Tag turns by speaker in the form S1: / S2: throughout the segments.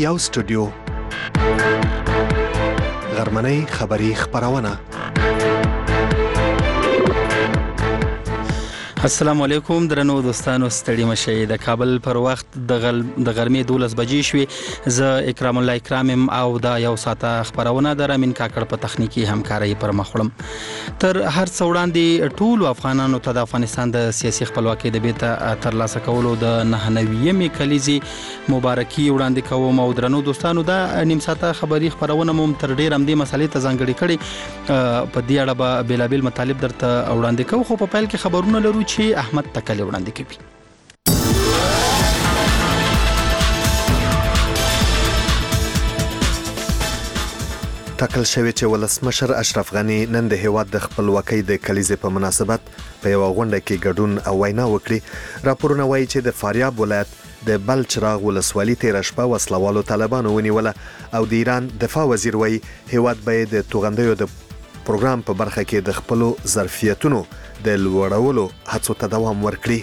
S1: یو سټوډیو غرمنۍ خبری خبرونه.
S2: السلام علیکم درنو دوستانو، ستړي مشئ. د کابل پر وخت د غرمې 12 بجې شوې. زه اکرام الله اکرامم او دا یو ساعته خبرونه د رامین کاکړ په تخنیکی همکارۍ پر مخ وړم. تر هر څه وړاندې ټول افغانانو ته د افغانستان د سیاسي خپلواکۍ د بیرته ترلاسه کولو د 99مې کلیزې مبارکي وړاندې کوم. او درنو دوستانو، دا نیم ساعته خبری خبرونه مو تر ډیر هم دې مسلې ته ځانګړي کړي. په دې اړه به بیلابل مطالب درته وړاندې کوم، خو په پیل کې خبرونه لرو چې احمد تکلی وړاندې کوي.
S1: ټاکل شوی چې ولسمشر اشرف غنی نن د هیواد د خپلواکۍ د کلیزې په مناسبت په یو غونډه کې ګډون او وینا وکړي. راپورونه وایي چې د فاریاب ولایت د بلچراغ ولسوالۍ تیر شپه وسلوالو طالبانو ونیوله او د ایران دفاع وزیر وایي هیواد به د توغندیو د پروګرام په برخه کې د خپلو ظرفیتونو د لوړولو هڅو ته دوام ورکړي.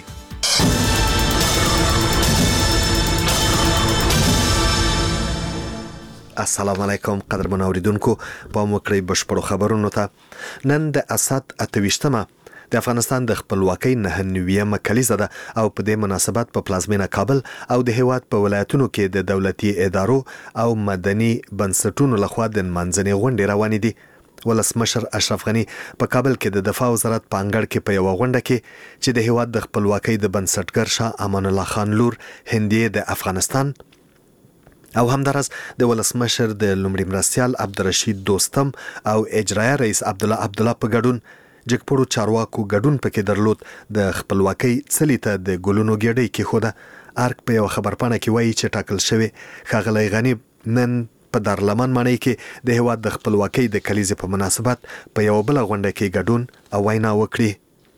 S1: السلام علیکم قدرمن اوریدونکو، په موکړی بشپړو خبرونو ته. نن د اسد 28مه د افغانستان د خپلواکۍ 99مه کلیزه ده او په دې مناسبت په پلازمینه کابل او د هیواد په ولایتونو کې د دولتي ادارو او مدني بنسټونو لخوا د منځنۍ غونډې روانې دي. ولسمشر اشرف غنی په کابل کې د دفاع وزارت په انګړ کې په یو غونډه کې چې د هیواد د خپلواکۍ د بنسټګر شاه امان الله خان لور هندیه د افغانستان او همدارس د ولسمشر د لومړي مرستیال عبدالرشید دوستم او اجرایه رئیس عبدالله په ګډون جګپړو چارواکو ګډون پکې درلود. د خپلواکۍ څلي ته د ګلونو ګېډۍ کې خوده. ارک په یو خبرپاڼه کې وایي چې ټاکل شوی ښاغلی غنی نن په دارلمان ماڼۍ کې د هیواد د خپلواکۍ د کلیزې په مناسبت په یو بل غونډه کې ګډون او وینا وکړي.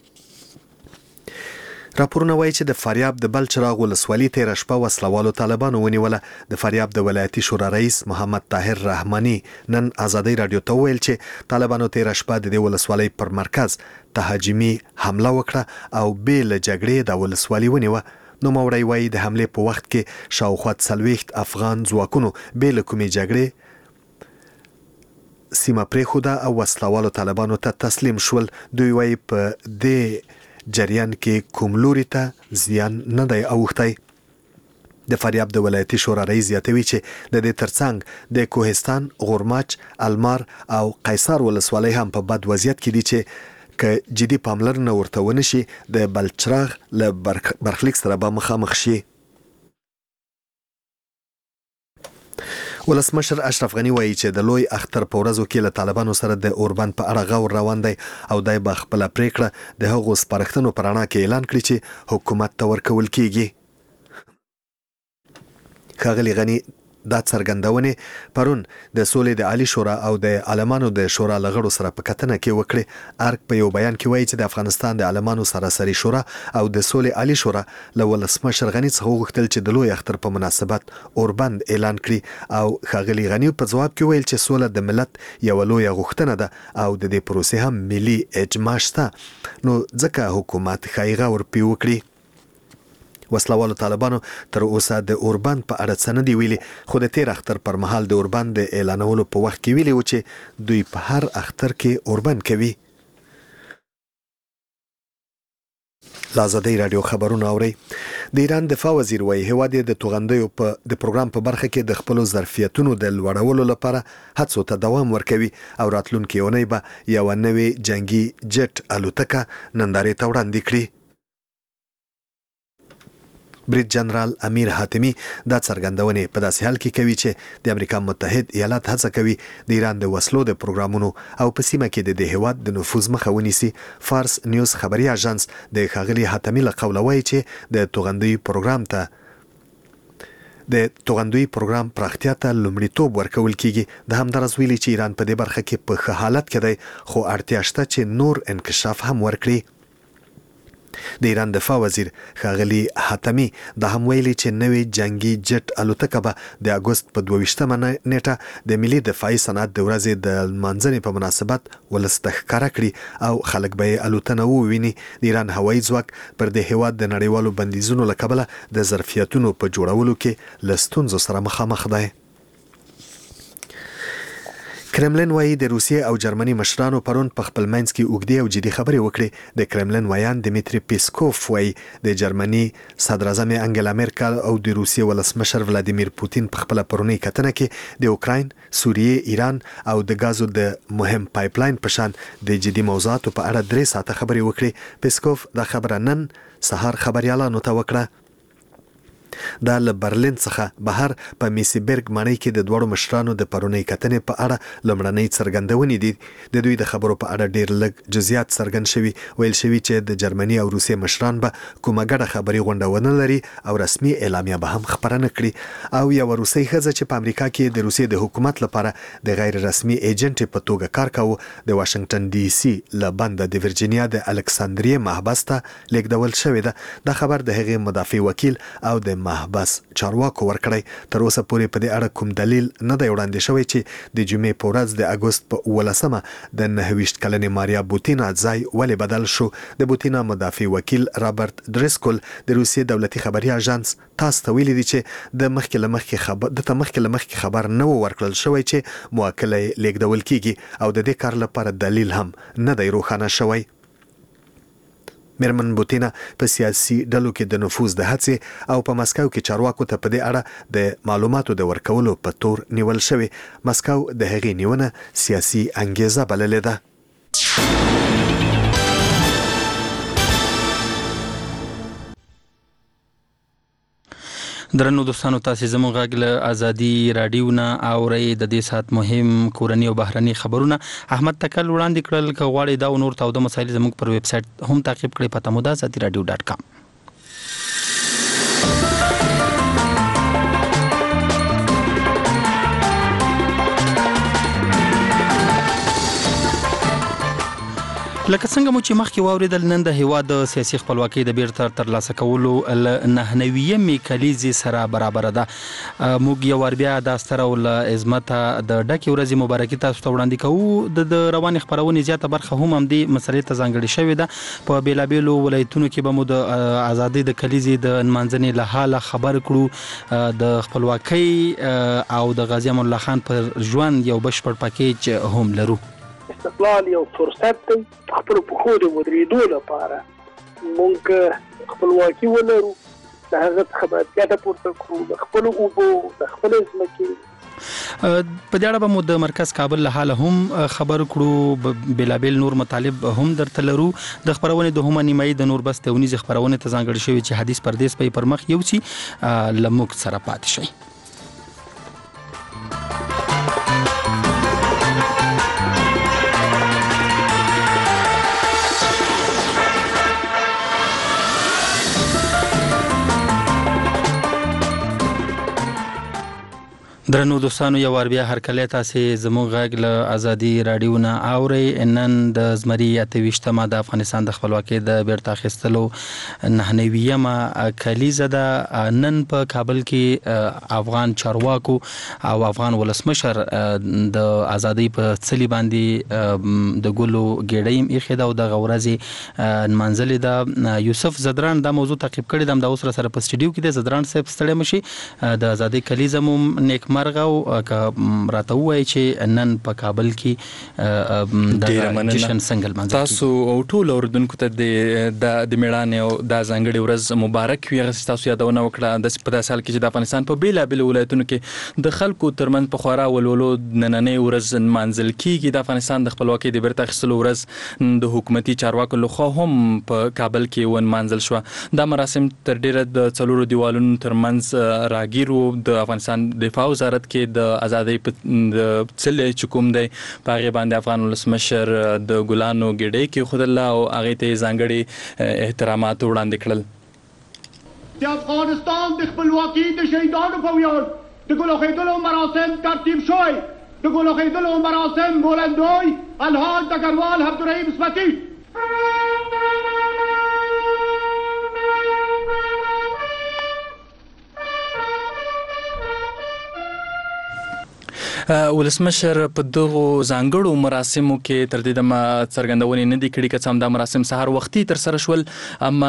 S1: راپورونه وایي چې د فاریاب د بلچراغ ولسوالۍ تیر شپه وسلوالو طالبانو ونیوله. د فاریاب د ولایتي شورا رئیس محمد طاهر رحماني نن آزادۍ رادیو ته وویل چې طالبانو تیر شپه د دې ولسوالۍ پر مرکز تهاجمي حمله وکړه او بې له جګړې د ولسوالۍ ونیوه. نو موري وایي د حمله په وخت کې شاوخوا 40 افغان ځواکونو بې له کومې جګړې سیمه پرېښوده او وسلوالو طالبانو ته تسلیم شول. دوی وایي په دې جریان کې کوم لوري ته زیان نه دی اوښتی. د فاریاب د ولایتي شورا رئیس زیاتوي چې د دې ترڅنګ د کوهستان، غورماچ، المار او قیصار ولسوالۍ هم په بد وضعیت کې دي چې که جدي پاملرنه ورته ونشي د بلچراغ له برخلیک سره به مخامخ شي. ولسمشر اشرف غنی وایي چې د لوی اختر په ورځو کې له طالبانو سره د اوربند په اړه غور روان دی او دای به خپله پریکړه د هغو سپارښتنو په رڼا کې اعلان کړي چې حکومت ته ورکول کیږي. ښاغلي غنی دا څرګندونې پرون د سولې د عالی شورا او د عالمانو د شورا لغړو سره په کتنه کې وکړي. ارک په یو بیان کې وایي چې د افغانستان د عالمانو سراسري شورا او د سولې عالی شورا له ولسمشر غنی څخه وغوښتل چې د لوی اختر په مناسبت اوربند اعلان کړي او ښاغلي غنی په ځواب کې ویل چې سوله د ملت یو لوی غوښتنه ده او د دې پروسې هم ملي اجماع شته، نو ځکه حکومت ښایي غور پې وکړي. وسلوالو طالبانو تر اوسه د اوربند په اړه څه نه دی ویلي، خو د تیر اختر پر مهال د اوربند د اعلانولو په وخت کې ویلي و چې دوی په هر اختر کې اوربند کوي. آزادۍ رادیو خبرونه اوري. د ایران دفاع وزیر وایي هیواد د توغندیو په د پروګرام په برخه کې د خپلو ظرفیتونو د لوړولو لپاره هڅو ته دوام ورکوي او راتلونکي اونۍ به یو نوې جنگي جټ الوتکه نندارې ته وړاندې کړي. بریټ جنرال امیر حاتمی دا څرګندونې په داسې حال کې کوي چې د امریکا متحد ایالات هڅه کوي د ایران د وسلو د پروګرامونو او په سیمه کې د هیواد د نفوذ مخه ونیسي. فارس نیوز خبري اژانس د ښاغلي حاتمی له قوله وایي چې د توغندي پروګرام پراختیا ته لومړیتوب ورکول کیږي. د همدارس ویلي چې ایران په دې برخه کې په ښه حالت کې دی خو اړتیا شته چې نور انکشاف هم ورکړي. د ایران دفاع وزیر ښاغلي حاتمي دا هم ویلي چې نوې جنگي جټ الوتکه به د اګوست په 22مه نیټه د ملي دفاعي صنعت د ورځې د لمانځنې په مناسبت ولس ته ښکاره کړي او خلک به یې الوتنه وویني. د ایران هوایي ځواک پر د هیواد د نړیوالو بندیزونو له کبله د ظرفیتونو په جوړولو کې له ستونزو سره مخامخ دی. کرملین وایي د روسیې او جرمني مشرانو پرون په خپل منځ کې اوږدې او جدي خبرې وکړې. د کرملین ویان دمیتری پیسکوف وایي د جرمني صدر اعظم انګلا میرکل او د روسیې ولسمشر ولادیمیر پوتین په خپل پرونی کتنه کې د اوکراین، سوریې، ایران او د غازو د مهم پایپلاین په شان د جدي موضوعاتو په اړه 3 ساعته خبرې وکړې. پیسکوف دا خبره نن سهار خبريالانو ته وکړه. دا له برلین څخه بهر په میسیبرګ ماڼۍ کې د دوړو مشرانو د پرونی کتنې په اړه لمړنۍ څرګندونې دي. د دوی د خبرو په اړه ډیر لږ جزئیات څرګند شوي. ویل شوي چې د جرمني او روسیې مشران به کومه ګډه خبري غونډه ونه لري او رسمي اعلامیه به هم خبره نه کړي. او یو روسي ښځه چې په امریکا کې د روسیې د حکومت لپاره د غیر رسمي ایجنټ په توګه کار کاوه د واشنگټن ډي سي له بنده د ورجینیا د الکساندریه محبس ته لیږدول شوې ده. دا خبر د هغې مدافع وکیل او د محبس چارواکو ورکړی. تر اوسه پورې په دې اړه کوم دلیل نه دی وړاندې شوی چې د جمعې په ورځ د اګوست په 18مه د 29 کلنې ماریا بوتینا ځای ولې بدل شو. د بوتینا مدافع وکیل رابرټ ډریسکول د روسیې دولتي خبري اژانس تاسو ته ویلي دي چې د مخکې لمخکې خبر نه ورکړل شوی چې موکل لیږدول کیږي او د دې کار لپاره دلیل هم نه دی روښانه شوی. میرمن بوتینا په سیاسي ډلو کې د نفوذ د هڅې او په مسکو کې چارواکو ته په دې اړه د معلوماتو د ورکولو په تور نیول شوی. مسکو د هغې نیونه سیاسي انګیزه بللې ده.
S2: درنو دوستانو، تاسو زموږ غږ له ازادي رادیو نه اورئ. د دې سات مهم کورنی او بهرني خبرونه احمد تکل وړاندې کړل. که غواړئ دا او نور تاوده مسایل زموږ پر ویب سټ هم تعقیب کړئ، پته مو ده azadiradio.com. لکه څنګه مو چې مخکې واوریدل، نن د هیواد د سیاسي خپلواکۍ د بیرته ترلاسه کولو له 99مې کلیزې سره برابر ده. موږ یو ور بیا د ستر او عظمت د ډکې ورځې مبارکي تاسو ته وړاندې کوو. د روان خبرونې زیاته برخه هم دې مسلې ته ځانګړې شوې ده. په بیلابیلو ولایتونو کې به مو د ازادۍ د کلیزې د نمانځنې له حاله خبر کړو. د خپلواکۍ او د غازی امان الله خان پر ژوند یو بشپړ پاکیج هم لرو.
S3: استقلال یو فرصت دی خپل په خو د ودرېدو لپاره مونږ خپلواکي ولرو، د هغه څخه ګټه پورته کړو، د خپل اوبو د خپل ځمکې.
S2: په دې اړه به مو د مرکز کابل له حاله هم خبر کړو. بلابل نور مطالب هم درته لرو. د خبرونې د هم نیمایي د نور بس تونیز خبرونه ته ځانګړي شوی چې حدیث پردیس په پرمخ یو سي لموک سره پات شي. درنو دوستانو، یو ور بیا هر کله تاسو زموږ غږ له ازادي رادیو نه اورئ. نن د زمري 28مه د افغانستان د خپلواکۍ د بیرته اخیستلو 99مه کلیزه ده. نن په کابل کې افغان چارواکو او افغان ولسمشر د ازادۍ په څلي باندې د ګلو ګېډۍ ایښې ده او د غورځي نمانځلې ده. یوسف زدران دا موضوع تعقیب کړی ده، دا اوس سره په سټډیو کې د زدران صاحب ستړی مشي. د ازادۍ کلیزه مو نیک مرغه او راته وایي چې نن په کابل کې د جشن څنګه لمانځل
S4: تاسو او ټول اوردونکو ته د میړانې او د ځانګړي ورځ مبارک وي. هغه تاسو یادونه وکړه د په داسې حال کې چې د افغانستان په بیلابل ولایتونو کې د خلکو ترمنځ په خورا ولولو نننۍ ورځ نمانځل کیږي. د افغانستان د خپلواکۍ د بیرته اخیستلو ورځ د حکومتي چارواکو لخوا هم په کابل کې ونمانځل شوه. دا مراسم تر ډیره د څلورو دیوالونو ترمنځ راګیر وو. د افغانستان دفاع وزارت کې د ازادۍ په څلې چې کوم دی په هغې باندې افغان ولسمشر د ګلانو ګېډۍ کېښودله او هغې ته یې ځانګړي احترامات وړاندې کړل.
S5: د افغانستان د خپلواکۍ د شهیدانو په ویاړ د ګلو خیدلو مراسم ترتیب شوی. د ګلو خیدلو مراسم بلندوی الحاج ډګروال عبدالرحیم اسمتی
S4: ولسمشر په دغه ځانګړو مراسمو کې تر دې دمه څرګندونې نه دي کړي که څه هم دا مراسم سهار وختي تر سره شول، اما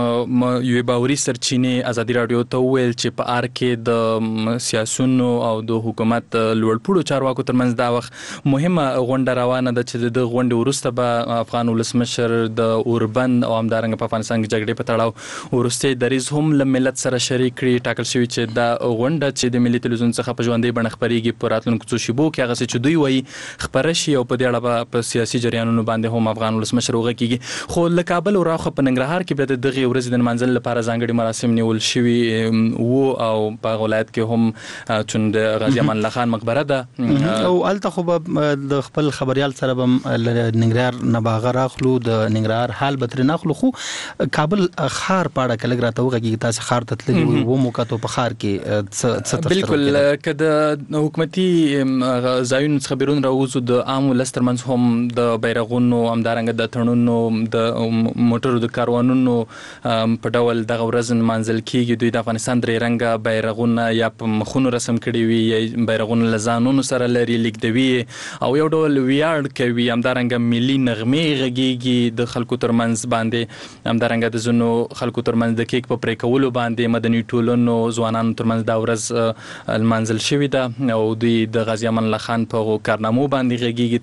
S4: یوې باوري سرچینې ازادي راډیو ته وویل چې په آر کې د سیاسونو او د حکومت لوړپوړو چارواکو ترمنځ دا وخت مهمه غونډه روانه ده چې د غونډې وروسته به افغان ولسمشر د اوربند او همدارنګه په افغانستان کې جګړې په تړاو وروستي دریځ هم له ملت سره شریک کړي. ټاکل شوي چې دا غونډه چې د ملي تلویزیون څخه په ژوندۍ بڼه خپرېږي په راتلونکو څو شیبو کې هغه چې دوی وایي خپره شي او په دې اړه به په سیاسي جریانونو باندې هم افغان ولسمشر وغږیږي. خو له کابل او راوخه په ننګرهار کې بیا د دغې ورځې د نمانځلو لپاره ځانګړي مراسم نیول شوي وو او په ولایت کې هم چون د غازي امان الله خان مقبره ده
S2: او الته خو د خپل خبريال سره به ننګرهار نه باغ راخلو د ننګرهار حال به تر نه خلو. خو کابل خار پاړه کله راته وغږیږي تاسو خار ته تللی وو موکاتو په خار کې څه
S4: بالکل کده حکومتي ځایونو څخه بیرون راوځو د عام ولس ترمنځ هم د بیرغونو همدارنګه د تړونونو د موټرو د کاروانونو په ډول دغه ورځ نمانځل کیږي. دوی د افغانستان درې رنګه بیرغونه یا په مخونو رسم کړي وي یا بیرغونه له ځانونو سره لري لیکدوي او یو ډول ویاړ کوي، همدارنګه ملي نغمې غږیږي د خلکو ترمنځ باندې، همدارنګه د ځینو خلکو ترمنځ د کیک په پرې کولو باندې مدني ټولنو ځوانانو ترمنځ دا ورځ المنزل شوی ده او دوی د غازي امان الله خان په کارنامو باندې غږیږي.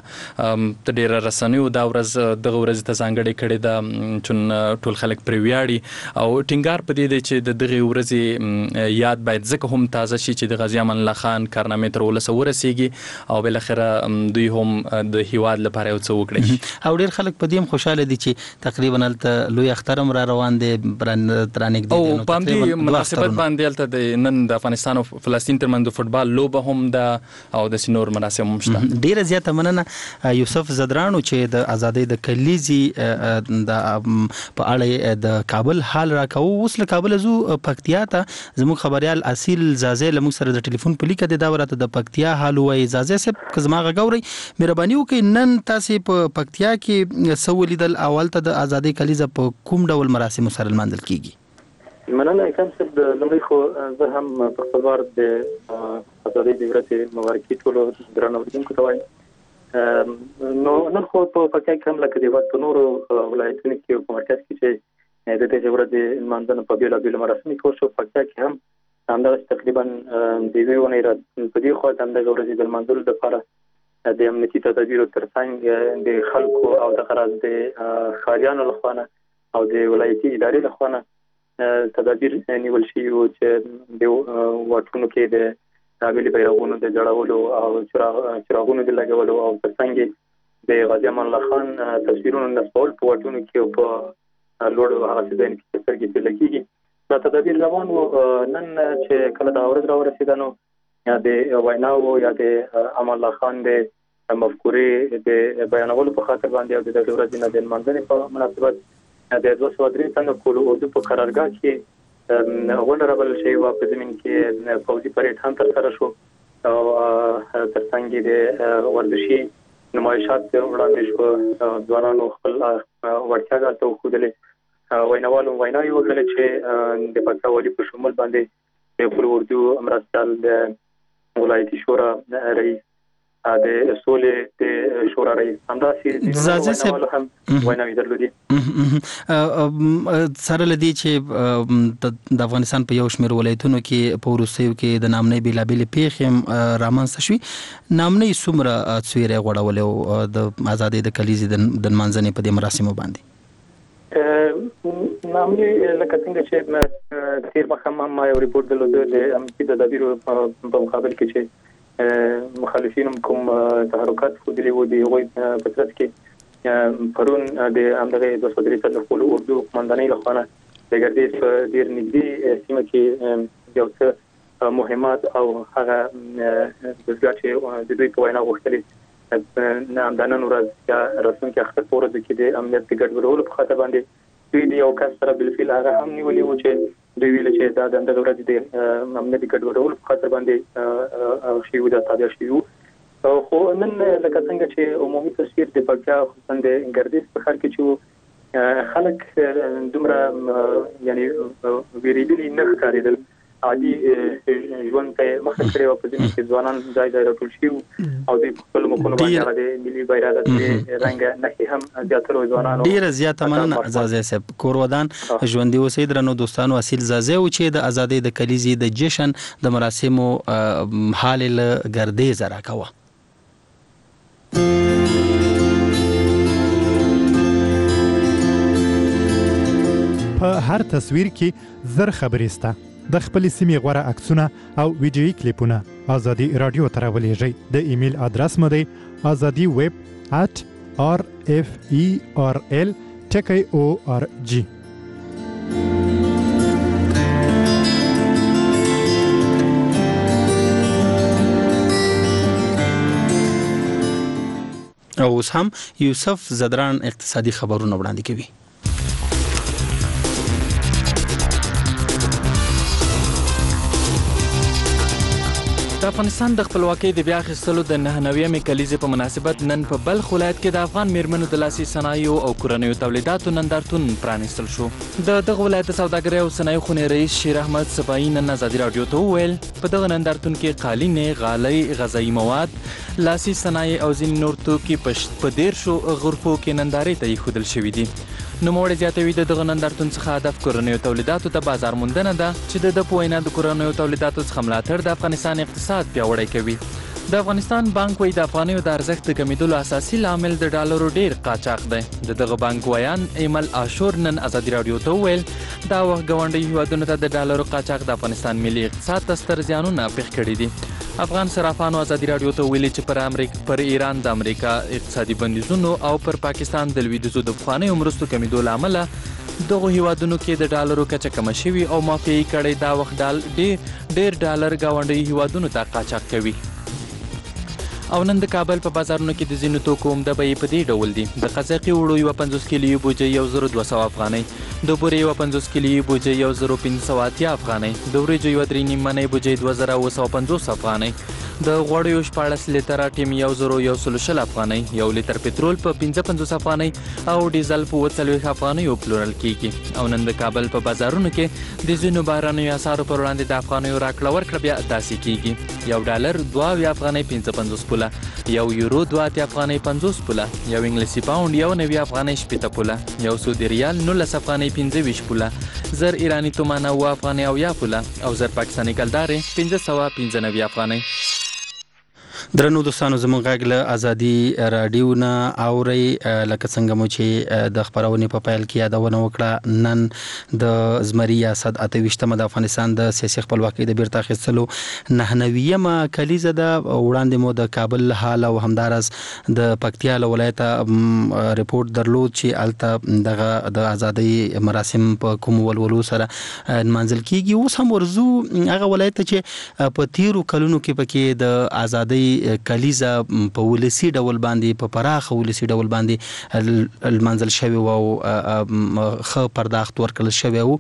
S4: تر ډیره رسنیو دا ورځ دغه ورځ ته ځانګړې کړې ده چون ټول خلک پرې ویاړي او ټینګار په دې دی چې د دغه ورځې یاد باید ځکه هم تازه شي چې د غازي امان الله خان کارنامې تر ولسه ورسیږي او بل اخره دوی هم د هیواد لپاره یو څه وکړي.
S2: او ډیر خلک په دې هم خوشاله دي چې تقریبا الته لوی اخترم را روان دي ترانګ دي
S4: او په دې مناسبت باندې الته د نن د افغانستان او فلسطین ترمنځ د فوتبال لوبه هم ده او د سینور مراسم هم شته.
S2: ډیره زیاته مننه یوسف زدرانو چې د ازادۍ د کلیزي د په اړه د کابل حال راکاو. اوس له کابل زو پکتیا ته زموږ خبريال اصیل زازه لمو سره د ټلیفون په لیکه د داورته د پکتیا حال وای. زازه سب کزما غوړی مهرباني وکړئ نن تاسو په پکتیا کې سولیدل اول ته د ازادۍ کلیزه په کوم ډول مراسم سره منځل کیږي؟
S6: مننه کوم چې د لمړي خو زه هم په خبر د ازادۍ د ورځې مبارکي ټولو درنو اوریدونکو ته وایم. نو نن خو په پکتیا کې هم لکه د وخت نورو ولایتونو کې په مرکز کې چې د دې ورځې منځنه په بیلابیل مراسم کې شو، پکتیا کې هم همدغه تقریبا د ویونه را په دې خو هم د ورځې د منځلو لپاره د امنیتي تدابیرو ترڅنګ د خلکو او د غراض د خاریانو لخوا او د ولایتي ادارې لخوا تدابیر نیول شي چې د واټونو کې د ملي بیرغونو د جوړولو او چراغونو د لګولو او ترڅنګ د غازي امان الله خان تصویرونو نصبول په واټونو کې په لوړ هغه ځای کې څرګندېږي لګيږي. دا تدابیر روان وو. نن چې کله دا ورځ راورسېده نو یا د ویناو یا د امان الله خان د مفکورې د بیانولو په خاطر باندې او د دغه ورځې نه د منځنۍ په مناسبت د 203 تنه کولو اردو په قرارګاه کې غونډه راغل شي او په زمين کې فوجي پریډ هم تر سره شو او ترڅنګ د ورزشي نمایشات وړاندې شو. ځوانانو خپل ورتیا ته وښودلې ویناوالو وینا یې وکړه چې د پکتیا والي په شمول باندې د خپل اردو مرستيال د ولایتي شورا رئیس د سولې د شورا رئیس همداسې
S2: زازه صاحب
S6: ویناوي درلودي.
S2: سره لدی چې د افغانستان په یو شمېر ولایتونو کې په روسیو کې د نامنۍ بیلابل پیښې رامنځته شوي. نامنۍ څومره څویره غوړول او د ازادۍ د کلیزې د منځنۍ په دې مراسمو باندې
S6: نامنۍ لکه څنګه چې تیر مخه ما یو ریپورت درلود د امنیتي تدابیرو په مقابل کې چې مخالفین کوم تحرکات خودلی وو دی غوي په ترڅ کې پرون د همدغه 203 تنه کولو اردو قومندانۍ لخوا د ګردیز په ډیر نږدې سیمه کې یو څه مهمات او هغه د ځګاچې د دوی په وینا غوښتلې نه همدانن ورځ یا رسم کې اخته پورې د کې د امنیت د ګډوډولو په خاطر باندې دوی یو کس سره بل فعل هغه هم نیولې و چې دوی ویل چې دا د ورځې د امنیت ګډوډولو په خاطر باندې شی و د تابع شی وو. خو نن لکه څنګه چې عمومي تصویر د پکتیا خصوصا د ګردیز په خلک چې خلک دومره یعنی ویریدلی نه ښکارېدل عادي ژوند ته مخه کړی او په دې کې ځوانان ځای راټول شي او د خپل مخونو باندې د ملي بیرغ د رنګ نه هم زیاتره ځوانانو
S2: ډیر زیاته مننه زازه صاحب کور ودان ژوندۍ اوسئ درنو دوستانو اصیل زازه او چې د ازادۍ د کلیزې د جشن د مراسمو حال له ګردې زرا کوه
S7: په هر تصویر کې زر خبرې سته د خپل سیمې غوړه عکسونه او ویډیويي کلیپونه ازادي رادیو ته راولېږئ د ایمیل ادرس مو دی azadiweb@rferl.org
S2: او اوس هم یوسف زدران اقتصادي خبرونه وړاندې کوي.
S4: د افغانستان د خپلواکۍ د بیا اخیستلو د 99مې کلیزې په مناسبت نن په بلخ ولایت کې د افغان میرمنو د لاسي صنایعو او کورنیو تولیداتو نندارتون پرانیستل شو. د دغه ولایت د سوداګرۍ او صنایعو خونې رئیس شیر احمد صفایي نن ازادي رادیو ته وویل په دغه نندارتون کې قالینې، غالۍ، غذایي مواد، لاسي صنایع او ځینې نور توکي په 13 غرفو کې نندارې ته ایښودل شوي دي. نوموړی زیاتوي د دغه نندارتون څخه هدف کورنیو تولیداتو ته بازار موندنه ده چې د په وینا د کورنیو تولیداتو څخه ملاتړ د افغانستان اقتصاد پیاوړی کوي. د افغانستان بانک وایي د افغانیو د ارزښت د کمیدلو اساسي لامل د ډالرو ډیر قاچاق دی. د دغه بانک ویان ایمل عاشور نن ازادي رادیو ته وویل دا وخت ګاونډي هیوادونو ته د ډالرو قاچاق د افغانستان ملي اقتصاد ته ستر زیانونه پېښ کړي دي. افغان صرافانو ازادي رادیو ته ویلي چې پر ایران د امریکا اقتصادي بندیزونو او پر پاکستان د لویدیځو د پخوانیو مرستو کمیدو له امله دغه هیوادونو کې د ډالرو کچه کمه شوې او مافیایي کړۍ دا وخت ډیر ډالر ګاونډي هیوادونو ته قاچاق کوي. او نن د کابل په بازارونو کې د ځینو توکو عمده بیې په دې ډول دي: د قزاقي وړو 50 کیلو بوجي 1200 افغانۍ، د بورې 50 کیلو بوجي 1580 افغانۍ، د وریجو 3.5 منۍ بوجي 2950 افغانۍ، د غوړیو 14 لیتره ټیم 1120 افغانۍ، 1 لیتر پټرول په 55 افغانۍ او ډیزل په 40 افغانۍ پلورل کیږي. او نن د کابل په بازارونو کې د ځینو بهرنیو اسعارو پر وړاندې د افغانیو راکړه ورکړه بیا داسې کیږي: یو ډالر 2 افغانۍ 55 پوله، یو یورو 2 افغانۍ 50 پوله، یو انګلیسي پاوند 9 افغانۍ 70 پوله، یو سعودي ریال 19 افغانۍ 25 پوله، زر ایرانی تومان 9 افغانۍ 90 پوله او زر پاکستاني کلدارې 595 افغانۍ. درنو دوستانو زموږ غږ له ازادي رادیو نه اوري لکه څنګه مو چې د خبرونې په پیل کې یادونه وکړه نن د زمری ریاست 28مه د افغانستان د سیاسي خپلواکۍ د بیرته اخیستلو 99مه کلیزه ده. وړاندې مو د کابل حال او همدارس د پکتیا ولایت ریپورت درلود چې الته دغه د ازادۍ مراسم په کوم ولولو سره منځل کیږي. اوس هم ورزو هغه ولایت چې په 13 کلونو کې پکې د ازادۍ کلیزه په ولسی ډول باندې په پراخه ولسی ډول باندې المنزل شوی او خ پرداخت ورکړل شوی او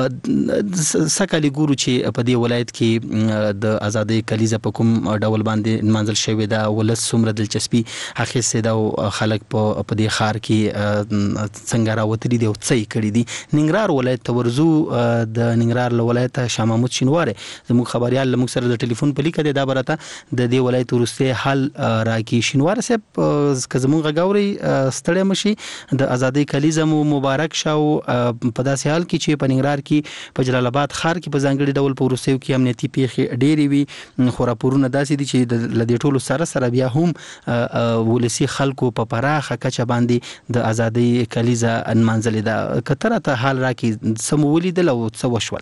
S4: سکهلی ګورو چې په دې ولایت کې د ازادۍ کلیزه په کوم ډول باندې منزل شوی دا ولس څومره دلچسپي اخیسته دا خلک په دې خار کې څنګه راوتلي دي او څه کړي دي. ننګرهار ولایت ته ورزو د ننګرهار ولایت شاه محمود شینواره زموږ خبريال موږ سره د ټلیفون په لیکه دا برته د دې ولایت ورسته حل راکی. شینواره صاحب که زموږ غاوري ستړی مشي د ازادۍ کلیزه مو مبارک شاو په داسې حال کې چې په ننګرهار کې په جلال آباد ښار کې په ځانګړي ډول په ورسته کې امنیتي پیښې ډېری وي خو راپورونه داسې دي چې د دې ټولو سره بیا هم ولسی خلکو په پراخه کچه باندې د ازادۍ کلیزه انمنځلې ده. کتره ته حال راکی سمولې د لو څه وشول؟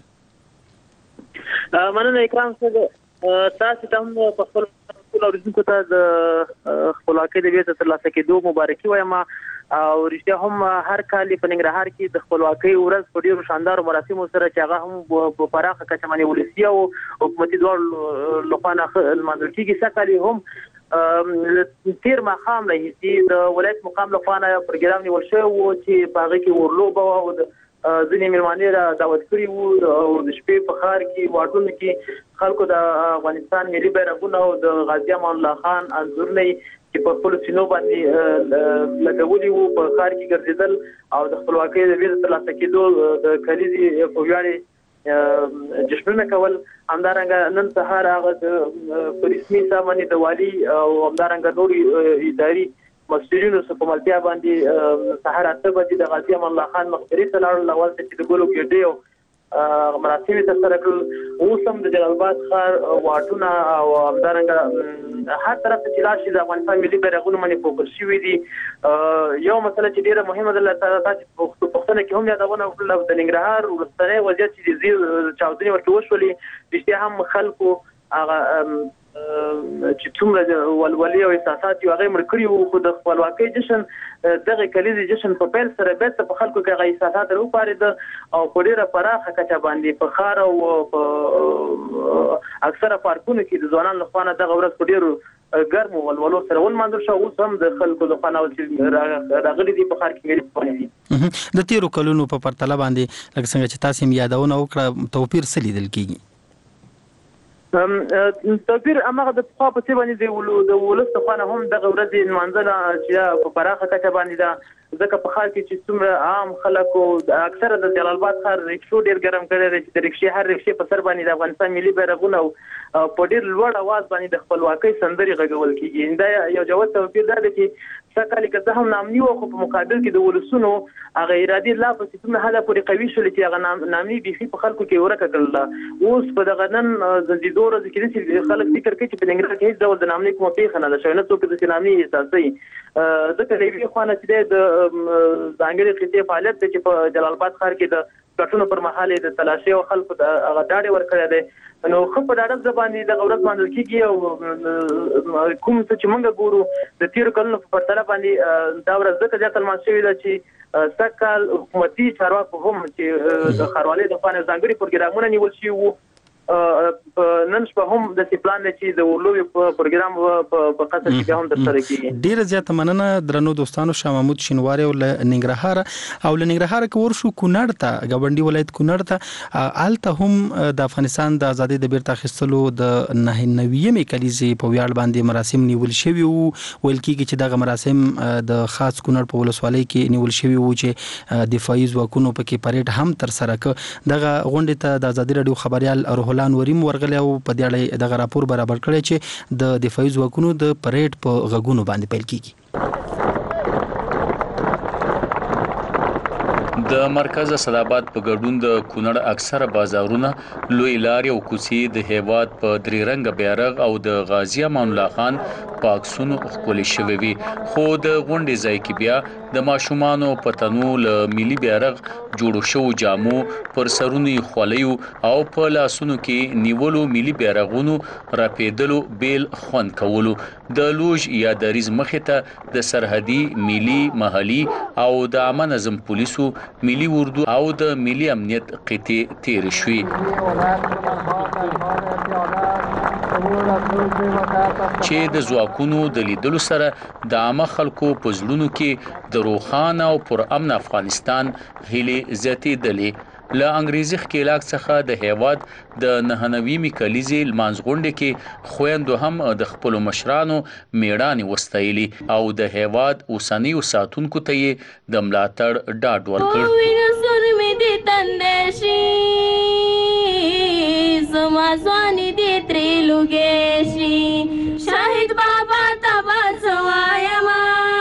S6: مننه اکرام صاحب تاسو ته هم په خپل اوریدونکو ته د خپلواکۍ د بیرته ترلاسه کېدو مبارکي وایم او رښتیا هم هر کال په ننګرهار کې د خپلواکۍ ورځ په ډیرو شاندارو مراسمو سره چې هغه هم په پراخه کچه باندې ولسي او حکومتي دواړو لخوا لمانځل کېږي. سږکال هم تیر ماښام راهیسې د ولایت مقام لخوا پروګرام نیول شوی و چې په هغه کې ورلوبه او ځینې مېلمانې را دعوت کړي وو او د شپې په ښار کې واټونو کې خلکو د افغانستان ملي بیرغونه او د غازي امان الله خان انځورونه چې په خپلو سینو باندې لګولي وو په ښار کې ګرځېدل او د خپلواکۍ د بیرته ترلاسه کېدو د کلیزې په ویاړ جشنونه کول. همدارنګه نن سهار هغه په رسمي سامانه د والی او همدارنګه نوري اداري مسؤلینو په ملتیا باندې سهار 8 بجې د غازی امان الله خان مقبره ته لاړل. اول چې د ګلو ګډي مراسم ته سره کړل. اوس هم د جلال آباد ښار واټونه او همدارنګه هر طرف ته لاشي د افغانستان ملي بیرغونه باندې فوکس شوی دي. یو مسله چې ډیره مهمه ده تاسو پښتنه کې هم یادونه وکړه د ننګرهار ولستاني وضعیت چې د چاودنې ورته وشولې رښتیا هم خلکو هغه چې څومره ولولي او احساسات یو هغه مرکړي وو. خو د خپلواکۍ جشن دغه کلیدي جشن په پیل سره بیرته په خلکو کې هغه احساسات راوپارېد او په ډیره پراخه کچه باندې په ښار او اکثره پارکونو کې د ځوانانو لخوا دغه ورځ په ډیرو ګرمو ولولو سره ولمانځل شو. اوس هم د خلکو د خناو چې راغلي دي په ښار کې ملي
S2: د تیرو کلونو په پرتله باندې لکه څنګه چې تاسو یادونه وکړه توپیر څه لیدل کیږي؟
S6: توپیر امغه د پخوا په څیر باندې د ولست خانه هم دغه ورځ منځله چې په پراخه کچه باندې دا ځکه په خال کې چې څومره عام خلکو اکثره د جلال آباد ښار ریکشو ډیر ګرم کړي دي چې د ریکشې هر ریکشې په سر باندې د افغانستان ملي بیرغونه په ډیر لوړ आवाज باندې د خپلواکۍ سندري غږول کیږي. دا یو جوت توپیر دی چې څکه که زه هم نامني و خو په مقابل کې د ولسونو هغه ارادي لا په څومره حدا پورې قوي شول چې هغه نامني بيخي په خلکو کې ورکه کړل. اوس په دغه نن د دې دور کې چې خلک فکر کوي چې په ننګرهار کې هیڅ ډول د نامني کومه پیښه نه ده شوې، نه څوک د نامني احساسي ځکه د خوانه چې د ځانګړي خطي فعالیت چې په جلال آباد ښار کې د ګټونو پر مهال د تلاشي او خلکو د هغه ډاډه ورکړی دی. نو خو په ډاډه ځباندې د غورت باندې کېږي او کوم څه چې موږ ګورو د تیر کلونو په پرتله باندې دا ورځ ځکه ځکه تلمان شوی ده چې سکهال حکومتي چارواکو هم چې د ښاروالۍ د خوا نه ځانګړي پروګرامونه نیول شوي وو. نن شپه هم د پلان چې د ورلوي پروګرام په قصر کې هم ترسره کیږي.
S2: ډیره زیاته مننه درنو دوستانو. شاه محمود شینواری ول ننګرهار او لننګرهار کې ورشو کونړ ته غونډي ولایت کونړ ته آلته هم د افغانستان د ازادۍ د بیرته اخیستلو د 99مې کلیزې په ویاړ باندې مراسم نیول شوي وو. ویل کیږي چې دغه مراسم د خاص کونړ په ولسوالۍ کې نیول شوي وو چې دفاعي ځواکونو پکې پریډ هم ترسره کړ. دغه غونډې ته د ازادۍ رادیو خبريال روح وریم ورغلی او په دې اړه دغه راپور برابر کړی چې د دفاعي ځواکونو د پریډ په غږونو باندې پیل کیږي.
S8: د مرکز صداباد په ګډون د کونړ اکثره بازارونه لوی لارې او کوڅې د هیواد په درې رنګ بیرغ او د غازی امان الله خان پاکسونو خولي شوی وي. خو د غونډې ځای کې بیا د ماشومانو پتنو له ملي بیرغ جوړو شو جامو پر سرونی خولیو او په لاسونو کې نیولو ملي بیرغونو راپیدلو بیل خوند کولو. د لوج یا دریز مخه ته د سرحدي ملي محلي او د عامه نظم پولیسو ملي اردو او د ملي امنیت قطې تیر شوي. چې د ځواکونو د لیدلو سره د عامه خلکو په زړونو کې د روښانه او پر امن افغانستان هیلې زیاتېدلې. له انګریزي ښکېلاک څخه د هیواد د 99مې کلیزې لمانځغونډې کې خویندو هم د خپلو مشرانو میړانې وستایلي او د هیواد اوسنیو ساتونکو ته یې د ملاتړ ډاډ ورکړ.
S9: زمازوانی دی تریلوگیشی شاهد بابا تبا سوایما.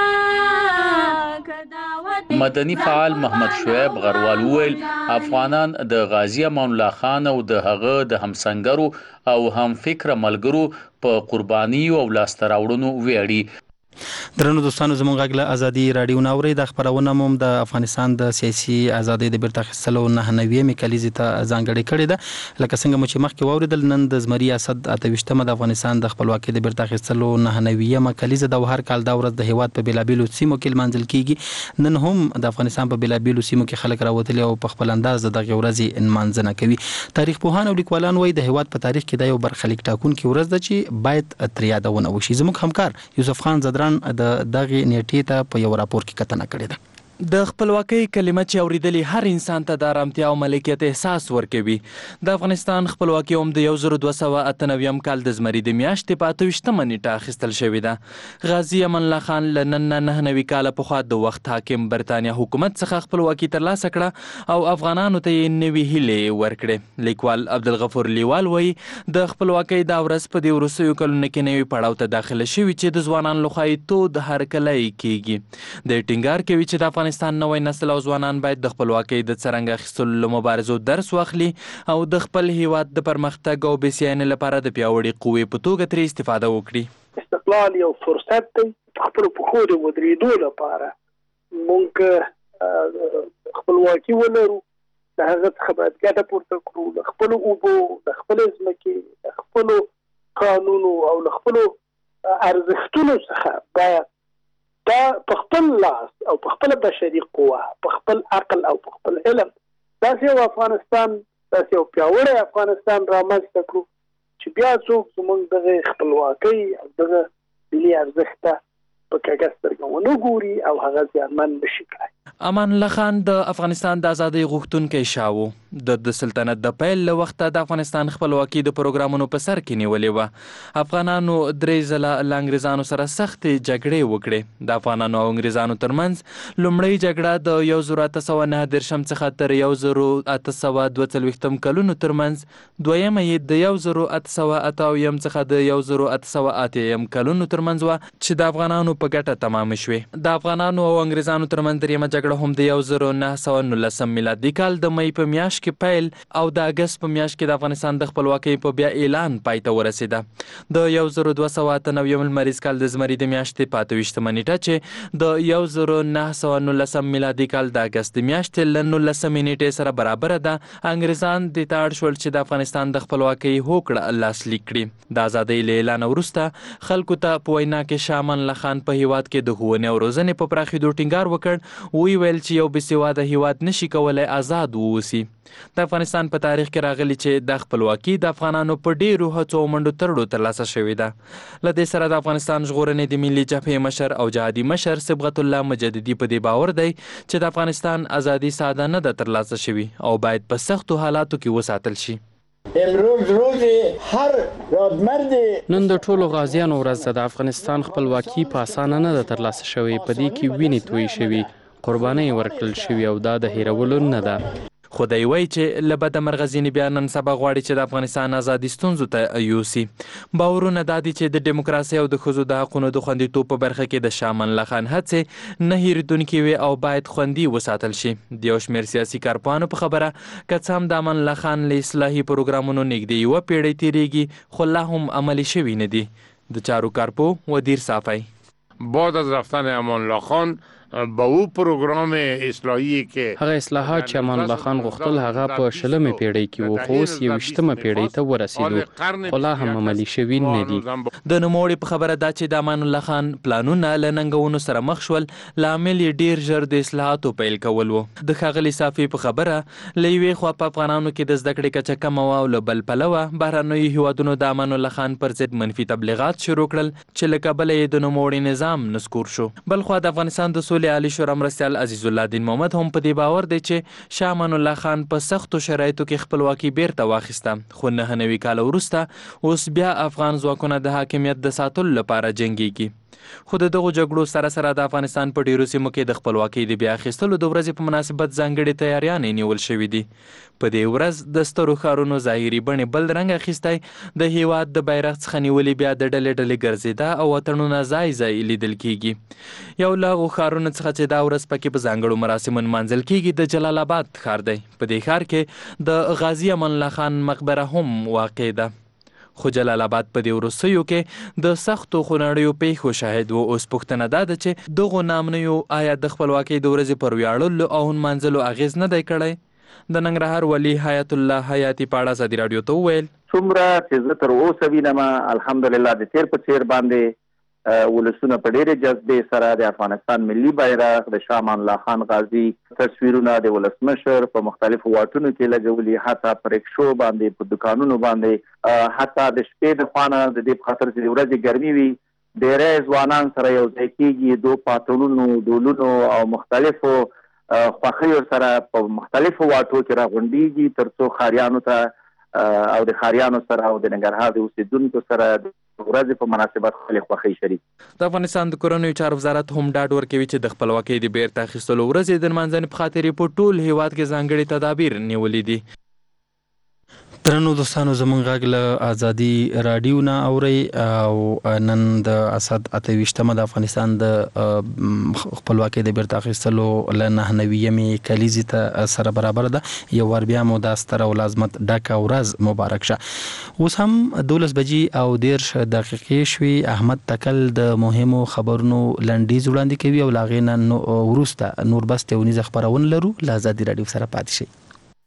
S8: مدني فعال محمد شعیب غروال ویل افغانان د غازی امان الله خان او د هغه د همسنګرو او هم فکر ملګرو په قرباني او لاستراوړونو ویاړي.
S2: درنو دوستانو زموږ غږ له ازادي رادیو ناوري د خبرونه هم د افغانستان د سیاسي ازادۍ د بیرته اخیستلو 99مې کلیزې ته ځانګړې کړې ده. لکه څنګه مو چې مخکې واوریدل نن د زمري اسد 28مه د افغانستان د خپلواکۍ د بیرته اخیستلو 99مه کلیزه د هر کال د ورځ د هیواد په بیلابیلو سیمو کې لمانځل کیږي. نن هم د افغانستان په بیلابیلو سیمو کې خلک راوتلي او په خپل انداز د ورځې لمانځنه کوي. تاریخ پوهان او لیکوالان وایي د هیواد په تاریخ کې د یو برخلیک ټاکونکي ورځ ده چې باید تر یادونه وشي. زموږ همکار یوسف خان زدران د دغه نیټې ته په یو راپور کې کتنه کړې ده.
S4: د خپلواکۍ کلمه چې اوریدلې هر انسان ته د آرامتیا او ملکیت احساس ورکوي. د افغانستان خپلواکي هم د 1298 کال د زمري د میاشتې په 28مه نیټه اخیستل شوې ده. غازي امان الله خان له نن نه 99 کاله پخوا د وخت حاکم برتانیا حکومت څخه خپلواکي ترلاسه کړه او افغانانو ته یې نوې هیلې ورکړې. لیکوال عبدالغفور لیوال وایي د خپلواکۍ دا ورځ په دې وروستیو کلونو کې نوي پړاو ته داخله شوي چې د ځوانانو لخوا یې تود هرکلی کیږي. د ټینګار کوي چې د افغانستان نوی نسل او ځوانان باید د خپلواکۍ د څرنګه اخیستلو له مبارزو درس واخلي او د خپل هیواد د پرمختګ او بسیاینې لپاره د پیاوړې قوې په توګه ترې استفاده وکړي.
S3: استقلال یو فرصت دی خپل په خو د ودرېدو لپاره. مونږ خپلواکي ولرو، د هغه څخه باید ګټه پورته کړو، د خپلو اوبو، د خپلې ځمکې، د خپلو قانونو او له خپلو ارزښتونو څخه باید دا په خپل لاس او په خپل بشري قوه، په خپل عقل او په خپل علم داسې یو افغانستان، داسې یو پیاوړی افغانستان رامنځته کړو چې بیا څوک زموږ دغه خپلواکۍ او دغه ملي ارزښت ته په کږه سترګه ونه ګوري او هغه زیانمن نشي کړی.
S4: امان الله خان د افغانستان د ازادۍ غوښتونکی شاه و. د سلطنت د پیل له وخته د افغانستان خپلواکي د پروګرامونو په سر کې نیولې وه. افغانانو 3 ځله له انګریزانو سره سختې جګړې وکړې. د افغانانو او انګریزانو ترمنځ لومړۍ جګړه د 1899 څخه تر 1822 کلونو ترمنځ، دویمه یې د 1888 څخه د 1888 کلونو ترمنځ وه چې د افغانانو په ګټه تمام شوې. د افغانانو او انګریزانو ترمنځ دریمه جګړه هم د 1919 میلادي کال د مئی په میاشت کې پیل او د اګست په میاشت کې د افغانستان د خپلواکۍ په بیا اعلان پای ته ورسېده. د 1298 لمریز کال د زمري د میاشتې په 28مه نیټه چې د 1919 میلادي کال د اګست د میاشتې له 19مې نیټې سره برابره ده، انګریزان د تاړ شول چې د افغانستان د خپلواکۍ هوکړه لاسلیک کړي. د ازادۍ له اعلان وروسته خلکو ته په وینا کې شاه امان الله خان په هیواد کې د ښوونې او روزنې په پراخېدو ټینګار وکړ. وی ویل چې یو بېسواده هیواد نشي کولی آزاد ووسي. د افغانستان په تاریخ کې راغلی چې د خپلواکي د افغانانو په ډیرو هڅو او منډو ترړو ترلاسه شوې ده. له دې سره د افغانستان ژغورنې د ملي جبهې مشر او جهادي مشر صبغت الله مجددي په دې باور دی چې د افغانستان ازادي ساده نه ده ترلاسه شوې او باید په سختو حالاتو کې وساتل شي.
S10: نن د ټولو غازیانو ورځ ده. د افغانستان خپلواکي په اسانه نه ده ترلاسه شوې. په دې کې وینې تویې شوي، قربانۍ ورکړل شوي او دا د هیرولو نه ده.
S4: خو دی وایي چې له بده مرغه ځینې بیا نن سبا غواړي چې د افغانستان ازادي ستونزو ته یوسي. باورونه دا دي چې د دیموکراسۍ او د ښځو د حقونو د خوندیتوب په برخه کې د شاه امان الله خان هڅې نه هېرېدونکې وي او باید خوندي وساتل شي. د یو شمېر سیاسي کارپوهانو په خبره که څه هم د امان الله خان له اصلاحي پروګرامونو نږدې یوه پیړۍ تېرېږي خو لا هم عملي شوي نه دي. د چارو کارپو ودیر صافی:
S11: بعد از رفتن امان الله خان با او پروګرام اصلاحي کې
S10: هغه اصلاحات چې امان الله خان غوښتل هغه په 20مې پیړۍ کې وو، خو اوس 21مه پیړۍ ته ورسېدو خو لا هم عملي شوي نه دي.
S4: د نوموړي په خبره دا چې د امان الله خان پلانونه له ننګونو سره مخ شول، لامل یې ډیر ژر د اصلاحاتو پیل کول و. د ښاغلي صافي په خبره له یوې خوا په افغانانو کې د زده کړې کچه کمه وه او له بل پلوه بهرنیو هیوادونو د امان الله خان پر ضد منفي تبلیغات شروع کړل چې له کبله یې د نوموړي نظام نسکور شو. بل خوا د افغانستان د سولې عالی شورا مرستیال عزیز الله دین محمد هم په دې باور دی چې شاه امان الله خان په سختو شرایطو کې خپلواکي بیرته واخیسته، خو 99 کاله وروسته اوس بیا افغان ځواکونه د حاکمیت د ساتلو لپاره جنګیږي. خو د دغو جګړو سره سره د افغانستان په ډیرو سیمو کې د خپلواکۍ د بیا اخیستلو د ورځې په مناسبت ځانګړې تیاریانې نیول شوې دي. په دې ورځ د سترو ښارونو ظاهري بڼې بل رنګ اخیستی، د هیواد د بیرغ څخه نیولې بیا د ډلې ډلې ګرځېده او وطنونه ځای ځای لیدل کیږي. یو له هغو ښارونو څخه چې دا ورځ پکې په ځانګړو مراسمو نمانځل کیږي د جلال آباد ښار دی. په دې ښار کې د غازي امان الله خان مقبره هم واقع ده. خو جلال آباد په دې وروستیو کې د سختو خونړیو پیښو شاهد و. اوس پوښتنه دا ده چې دغو نامنیو آیا د خپلواکۍ د ورځې پر ویاړلو او نمانځلو اغېز نه دی کړی؟ د ننګرهار ولي حیات الله حیاتي په اړه ازادي راډیو ته وویل:
S12: څومره چې زه تر اوسه وینم الحمدلله د تیر په څیر باندې ولسونه په ډېرې جذبې سره د افغانستان ملي بیرغ د شاه امان الله خان غازي تصویرونه د ولسمشر په مختلفو واټونو کې لګولي، حتی په رکشو باندې، په دکانونو باندې، حتی د شپې د خوانه د دې په خاطر چې د ورځې ګرمي وي ډېری ځوانان سره یو ځای کېږي، دو پاټونونو، ډولونو او مختلفو خوښیو سره په مختلفو واټو کې راغونډېږي تر څو ښاریانو ته او د ښاریانو سره او د ننګرهار د اوسېدونکو سره د ورځې په مناسبت خپلې خوښۍ شریک.
S4: د افغانستان د کورنیو چارو وزارت هم ډاډ ورکوي چې د خپلواکۍ د بیرته اخیستلو ورځې د نمانځنې په خاطر په ټول هیواد کې ځانګړي تدابیر نیولي دي.
S2: درنو دوستانو، زمونږ غږ له ازادي راډیو نه اورئ او نن د اسد 28مه د افغانستان د خپلواکۍ د بیرته اخیستلو له 99مې کلیزې ته سره برابر ده. یو وار بیا مو دا ستره او لازمت ډکه ورځ مبارک شه. اوس هم 12 بجې او 13 دقیقې شوي. احمد تکل د مهمو خبرونو لنډیز وړاندې کوي او له هغې نه وروسته نور بس ټولنیزه خپرونه لرو. له ازادي راډیو سره پاتې شئ.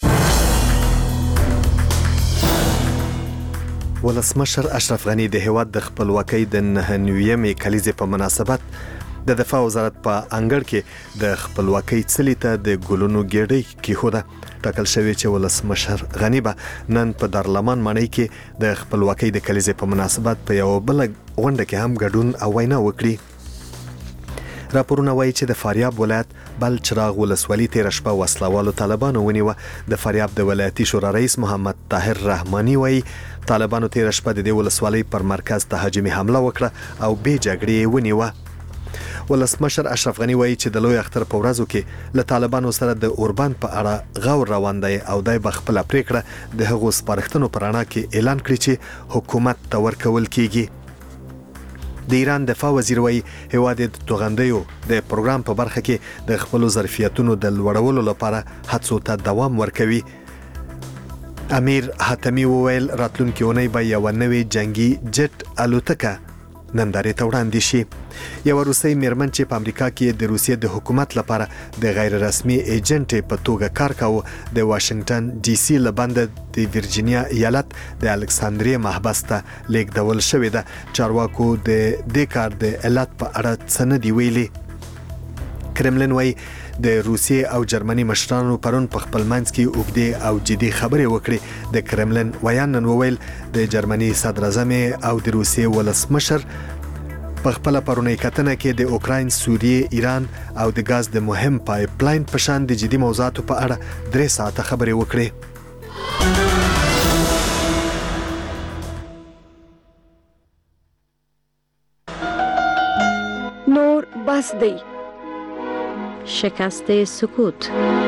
S1: ولسمشر اشرف غنی د هیواد د خپلواکۍ د 99مې کلیزې په مناسبت د دفاع وزارت په انګړ کې د خپلواکۍ څلي ته د ګلونو ګېډۍ کېښوده. ټاکل شوی چې ولسمشر غنی به نن په دارالمان ماڼۍ کې د خپلواکۍ د کلیزې په مناسبت په یوه بله غونډه کې هم ګډون او وینا وکړي. راپورونه وایي چې د فاریاب ولایت بل چراغ ولسوالي تیره شپه وسلوالو طالبانو ونیوه. د فاریاب د ولایتي شورا رئیس محمد طاهر رحماني وایي طالبانو تیره شپه د دې ولسوالۍ پر مرکز تهاجمي حمله وکړه او بې جګړې یې ونیوه. ولسمشر اشرف غنی وایي چې د لوی اختر په ورځو کې له طالبانو سره د اوربند په اړه غور روان دی او دای به خپله پرېکړه د هغو سپارښتنو په رڼا کې اعلان کړي چې حکومت ته ورکول کیږي. د ایران دفاع وزیر وایي هیواد د توغندیو د پروګرام په برخه کې د خپلو ظرفیتونو د لوړولو لپاره هڅو ته دوام ورکوي. امیر حاتمي وویل راتلونکي اونۍ به یوه نوې جنگي جټ الوتکه نندارې ته وړاندې شي. یوه روسۍ میرمن چې په امریکا کې د روسیې د حکومت لپاره د غیر رسمي ایجنټ په توګه کار کاوه د واشنگټن ډي سي له بنده د ویرجینیا ایالت د الکساندریه محبس ته لیږدول شوې ده. چارواکو د دې کار د علت په اړه څه نه دي ویلي. کرملن وایي د روسیې او جرمني مشرانو پرون په خپل منځ کې اوږدې او جدي خبرې وکړې. د کرملن ویان نن وویل د جرمني صدر اعظم او د روسیې ولسمشر په خپله پرونۍ کتنه کې د اوکراین، سوریې، ایران او د ګاز د مهم پایپ لاین په شان د جدي موضوعاتو په اړه 3 ساعته خبرې وکړې.
S13: نور بس دی.
S14: شکست سکوت.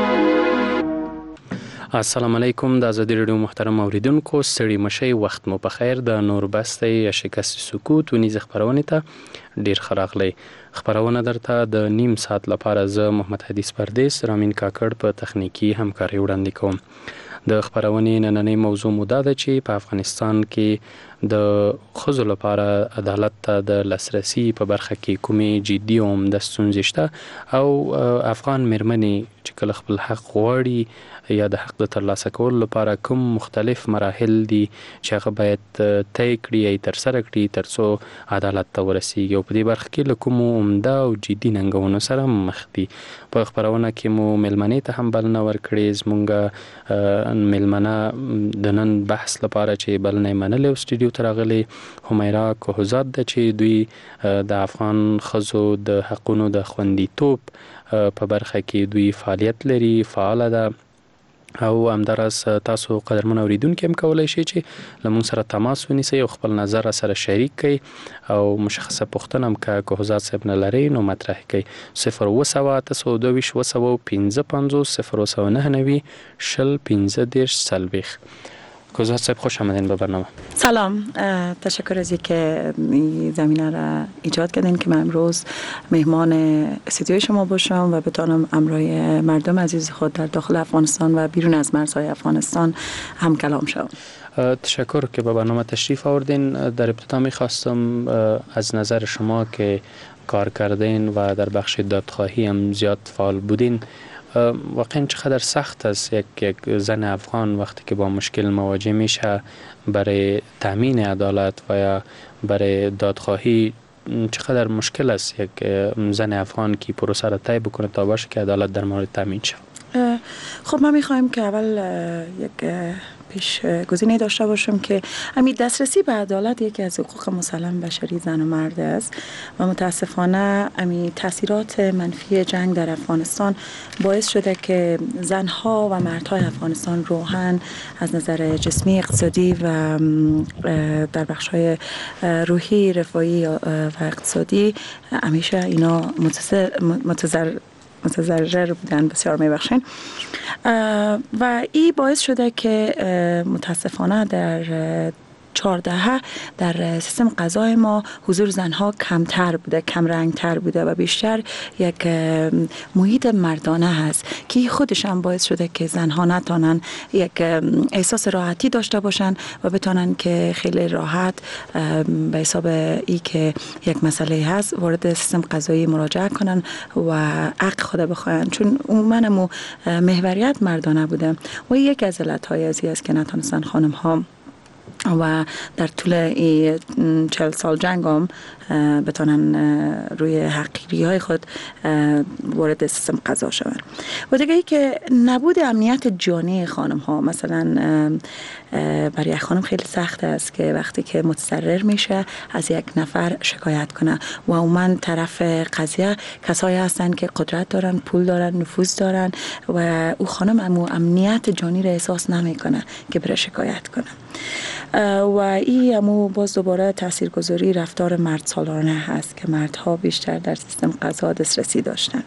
S10: السلام علیکم. د ازادي راډیو محترم اوریدونکو، ستړي مشئ، وخت مو په خیر. د نور بستی یا شکست سکوت ونیزه خبرونه ته ډیر خراغلی. خبرونه درته د نیم ساعت لپاره زه محمد حدیث پردیس، رامین کاکړ په تخنیکی همکاري وړاندې کوم. د خبرونې نننۍ موضوع مو دا ده چې په افغانستان کې د ښځو لپاره عدالت ته د لاسرسي په برخه کې کومې جدي او عمده ستونزې شته او افغان میرمنې چې کله خپل حق غواړي یا د حق د ترلاسه کولو لپاره کوم مختلف مراحل دي چې هغه باید طی کړي یا ترسره کړي تر څو عدالت ته ورسیږي او په دې برخه کې له کومو عمده او جدي ننګونو سره مخ دي. په خبرونه کې مو مېلمنې ته هم بلنه ورکړې. زمونږ مېلمنه د نن بحث لپاره چې بلنه یې منلې او سټوډیو ته راغلې همیرا کوهزاد ده چې دوی د افغان ښځو د حقونو د خوندیتوب په برخه کې دوی فعالیت لري، فعاله ده او همداراز تاسو قدرمن اوریدونکو هم کولای شئ چې له موږ سره تماس ونیسئ او خپل نظر سره شریک کړئ او مشخصه پوښتنه هم که کوهزاد صاحب نه لرئ نو مطرح کړئ. 0 2 کوهزاد صاحب خوش آمدین به برنامه.
S15: سلام، تشکر از اینکه این زمینه را ایجاد کردین که من امروز مهمان استودیوی شما باشم و بتونم همراه مردم عزیز خود در داخل افغانستان و بیرون از مرزهای افغانستان هم کلام شوم.
S10: تشکر که به برنامه تشریف آوردین. در ابتدا می‌خواستم از نظر شما که کار کردین و در بخش دادخواهی هم زیاد فعال بودین، واقعا چقدر سخت است یک زن افغان وقتی که با مشکل مواجه میشه برای تامین عدالت و یا برای دادخواهی، چقدر مشکل است یک زن افغان که پروسه را طی بکنه تا باشه که عدالت در مورد تامین شه؟
S15: خب ما میخوایم که اول یک پیش گزینه داشته باشم که همین دسترسی به عدالت یکی از حقوق مسلم بشری زن و مرد است و متاسفانه همین تاثیرات منفی جنگ در افغانستان باعث شده که زنها و مردهای افغانستان روحاً از نظر جسمی، اقتصادی و در بخش‌های روحی، رفاهی و اقتصادی همیشه اینا متضرر بودن. بسیار میبخشین. و این باعث شده که متاسفانه در 14 در سیستم قضای ما حضور زنها کمتر بوده، کم رنگتر بوده و بیشتر یک محیط مردانه هست که خودش هم باعث شده که زنها نتونن یک احساس راحتی داشته باشن و بتونن که خیلی راحت به حساب ای که یک مسئله هست وارد سیستم قضایی مراجعه کنن و حق خود بخواین، چون عموما محوریت مردانه بوده و یک از علتهای ازی است که نتونستن خانم ها و در طول 40 سال جنگ هم بتونن روی حقیقی های خود وارد سیستم قضا شون. و دیگه ای که نبود امنیت جانی خانم ها، مثلا برای خانم خیلی سخت است که وقتی که متضرر میشه از یک نفر شکایت کنه و عموما طرف قضیه کسایی هستن که قدرت دارن، پول دارن، نفوذ دارن و او خانم امنیت جانی را احساس نمیکنه که بره شکایت کنه. و این همو باز دوباره تاثیرگذاری رفتار مرد سالارانه هست که مردها بیشتر در سیستم قضا دسترسی داشتن.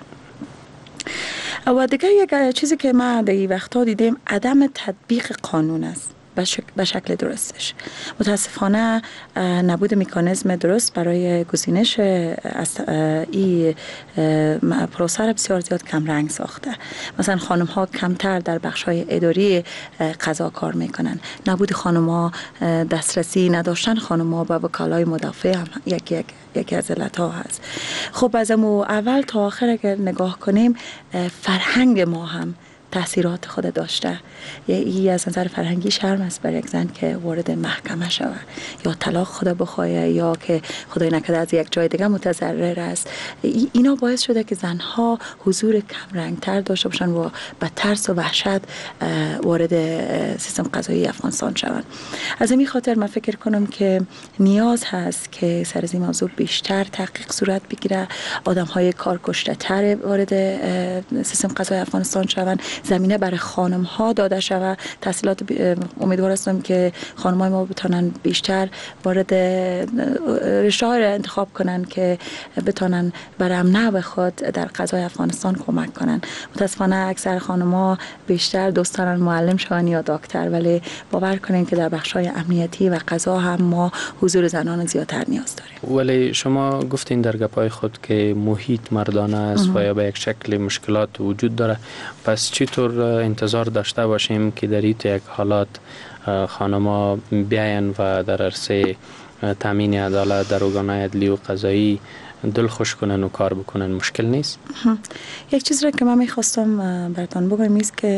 S15: و دیگه یک چیزی که ما در این وقتا دیدیم عدم تطبیق قانون است به شکل درستش. متاسفانه نبود مکانیزم درست برای گزینش این پروسه بسیار زیاد کم رنگ ساخته. مثلا خانم ها کمتر در بخش های اداری قضا کار میکنن. نبود خانم ها دسترسی نداشتن خانم ها به وکالای مدافع هم یکی از علت ها هست. خب از اول تا آخر اگر نگاه کنیم فرهنگ ما هم تاثیرات خود داشته. یه از نظر فرهنگی شرم است برای یک زن که وارد محکمه شود یا طلاق خود بخواه یا که خدای نکرده از یک جای دیگه متضرر است. اینا باعث شده که زنها حضور کم رنگتر داشته باشن و با ترس و وحشت وارد سیستم قضایی افغانستان شوند. از این خاطر من فکر کنم که نیاز هست که سر از این موضوع بیشتر تحقیق صورت بگیره، آدم‌های کارکشته تر وارد سیستم قضایی افغانستان شوند، زمینه برای خانم ها داده شود. تحصیلات امیدوار هستم که خانم های ما بتونن بیشتر وارد رشته های را انتخاب کنن که بتونن برای امنه خود در قضای افغانستان کمک کنن. متاسفانه اکثر خانم ها بیشتر دوست دارن معلم شون یا دکتر، ولی باور کنین که در بخش های امنیتی و قضا هم ما حضور زنان زیادتر نیاز داریم.
S10: ولی شما گفتین در گپای خود که محیط مردانه است و یا به یک شکل مشکلات وجود داره، پس چطور انتظار داشته باشیم که در این یک حالات خانم‌ها بیاین و در عرصه تامین عدالت در ارگان‌های عدلی و قضایی دل خوش کنن و کار بکنن؟ مشکل نیست؟
S15: یک چیز را که من میخواستم براتون بگم است که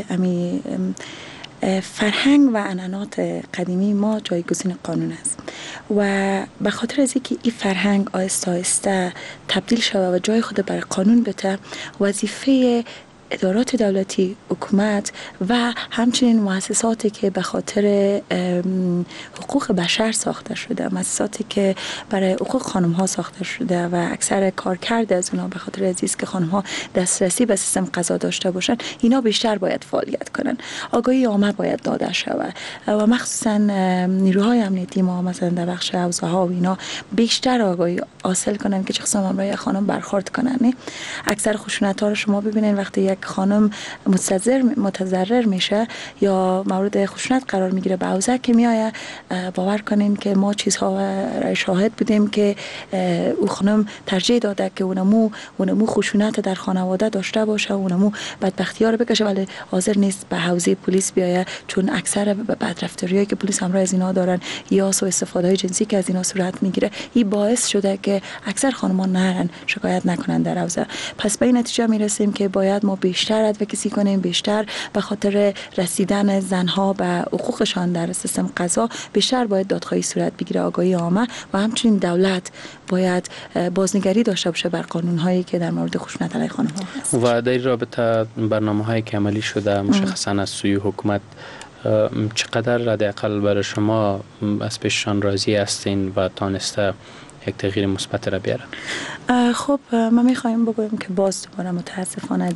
S15: فرهنگ و عنعنات قدیمی ما جایگزین قانون است و به خاطر از اینکه این فرهنگ آهسته آهسته تبدیل شود و جای خود برای قانون بده، وظیفه ادارات دولتی، حکومت و همچنین مؤسساتی که به خاطر حقوق بشر ساخته شده، مؤسساتی که برای حقوق خانم ها ساخته شده و اکثر کارکرد از اونا به خاطر عزیز که خانم ها دسترسی به سیستم قضا داشته باشن، اینا بیشتر باید فعالیت کنن. آگاهی عامه باید داده شود و مخصوصا نیروهای امنیتی ما مثلا در بخش حوزه ها و اینا بیشتر آگاهی حاصل کنن که چه قسم برای خانم برخورد کنن. اکثر خشونت ها رو شما ببینید وقتی یک خانم متضرر میشه یا مورد خشونت قرار میگیره به حوزه که میآید، باور کنین که ما چیزها را شاهد بودیم که او خانم ترجیح داده که اونمو خشونت در خانواده داشته باشه، اونمو بدبختی‌ها رو بکشه، ولی حاضر نیست به حوزه پلیس بیاید، چون اکثر بدرفتاریایی که پلیس همراه از اینا دارن یا سوء استفاده جنسی که از اینا صورت میگیره، این باعث شده که اکثر خانم‌ها نرن شکایت نکنن در حوزه. پس به این نتیجه میرسیم که باید ما بیشتر ادوکسی کنیم، بیشتر به خاطر رسیدن زنها به حقوقشان در سیستم قضا بیشتر باید دادخواهی صورت بگیره، آگاهی عامه و همچنین دولت باید بازنگری داشته باشه بر قانون‌هایی که در مورد خشونت علیه خانم‌ها هست.
S10: و در رابطه برنامه‌هایی که عملی شده مشخصاً از سوی حکومت چقدر حداقل برای شما از پیششان راضی هستین و تانسته یک تغییر مثبت را بیاره؟
S15: خب ما میخوایم بگویم که باز دوباره متاسفانه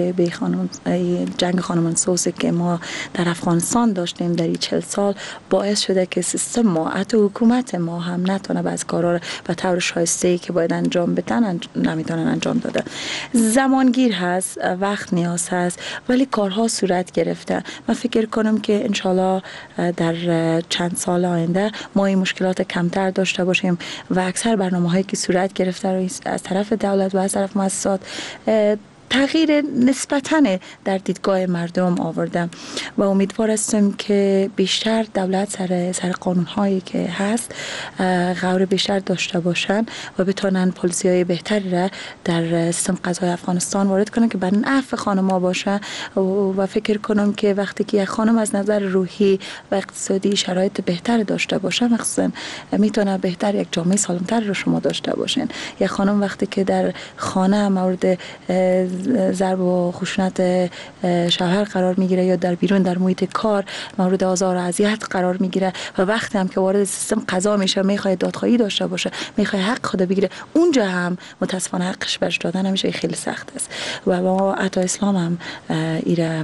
S15: جنگ خانمان سوسی که ما در افغانستان داشتیم در این 40 سال باعث شده که سیستم ما حتی حکومت ما هم نتونه بعض کارا رو به طور شایسته‌ای که باید انجام بدن نمیتونن انجام داده. زمانگیر هست، وقت نیاز هست، ولی کارها صورت گرفته. من فکر کنم که انشالله در چند سال آینده ما این مشکلات کمتر داشته باشیم و اکثر برنامه‌هایی که صورت گرفته رو از طرف دولت و از طرف مؤسسات تغییر نسبتاً در دیدگاه مردم آورده و امیدوار هستم که بیشتر دولت سر قانون‌هایی که هست غور بیشتر داشته باشن و بتونن پالیسی‌های بهتری را در سیستم قضایی افغانستان وارد کنن که به نفع خانم‌ها باشه و فکر کنم که وقتی که یک خانم از نظر روحی و اقتصادی شرایط بهتر داشته باشه مخصوصاً میتونه بهتر یک جامعه سالم‌تر رو شما داشته باشین. یک خانم وقتی که در خانه مورد ضرب و خشونت شوهر قرار میگیره یا در بیرون در محیط کار مورد آزار و اذیت قرار میگیره و وقتی هم که وارد سیستم قضا میشه میخواد دادخواهی داشته باشه، میخواد حق خود بگیره، اونجا هم متاسفانه حقش برش دادن همیشه خیلی سخت است و ما حتی اسلام هم ایره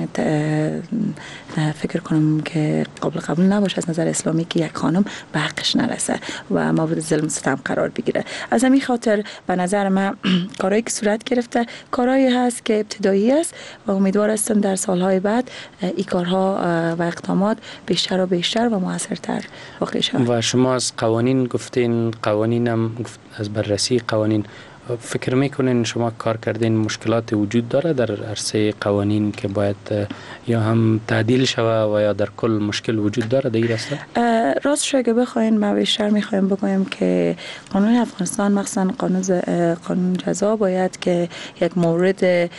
S15: فکر کنم که قابل قبول نباشه از نظر اسلامی که یک خانم به حقش نرسه و مورد ظلم ستم قرار بگیره. از همین خاطر به نظر من کارهایی که صورت گرفته کارهایی هست که ابتدایی است و امیدوار هستم در سالهای بعد این کارها و اقدامات بیشتر و بیشتر و موثرتر واقع شود.
S10: و شما از قوانین گفتین، قوانینم از بررسی قوانین فکر میکنین شما کار کردین مشکلات وجود داره در عرصه قوانین که باید یا هم تعدیل شوه و یا در کل مشکل وجود داره در این راسته؟
S15: راستش اگه بخواین ما بیشتر میخوایم بگویم که قانون افغانستان مخصوصا قانون جزا باید که یک مورد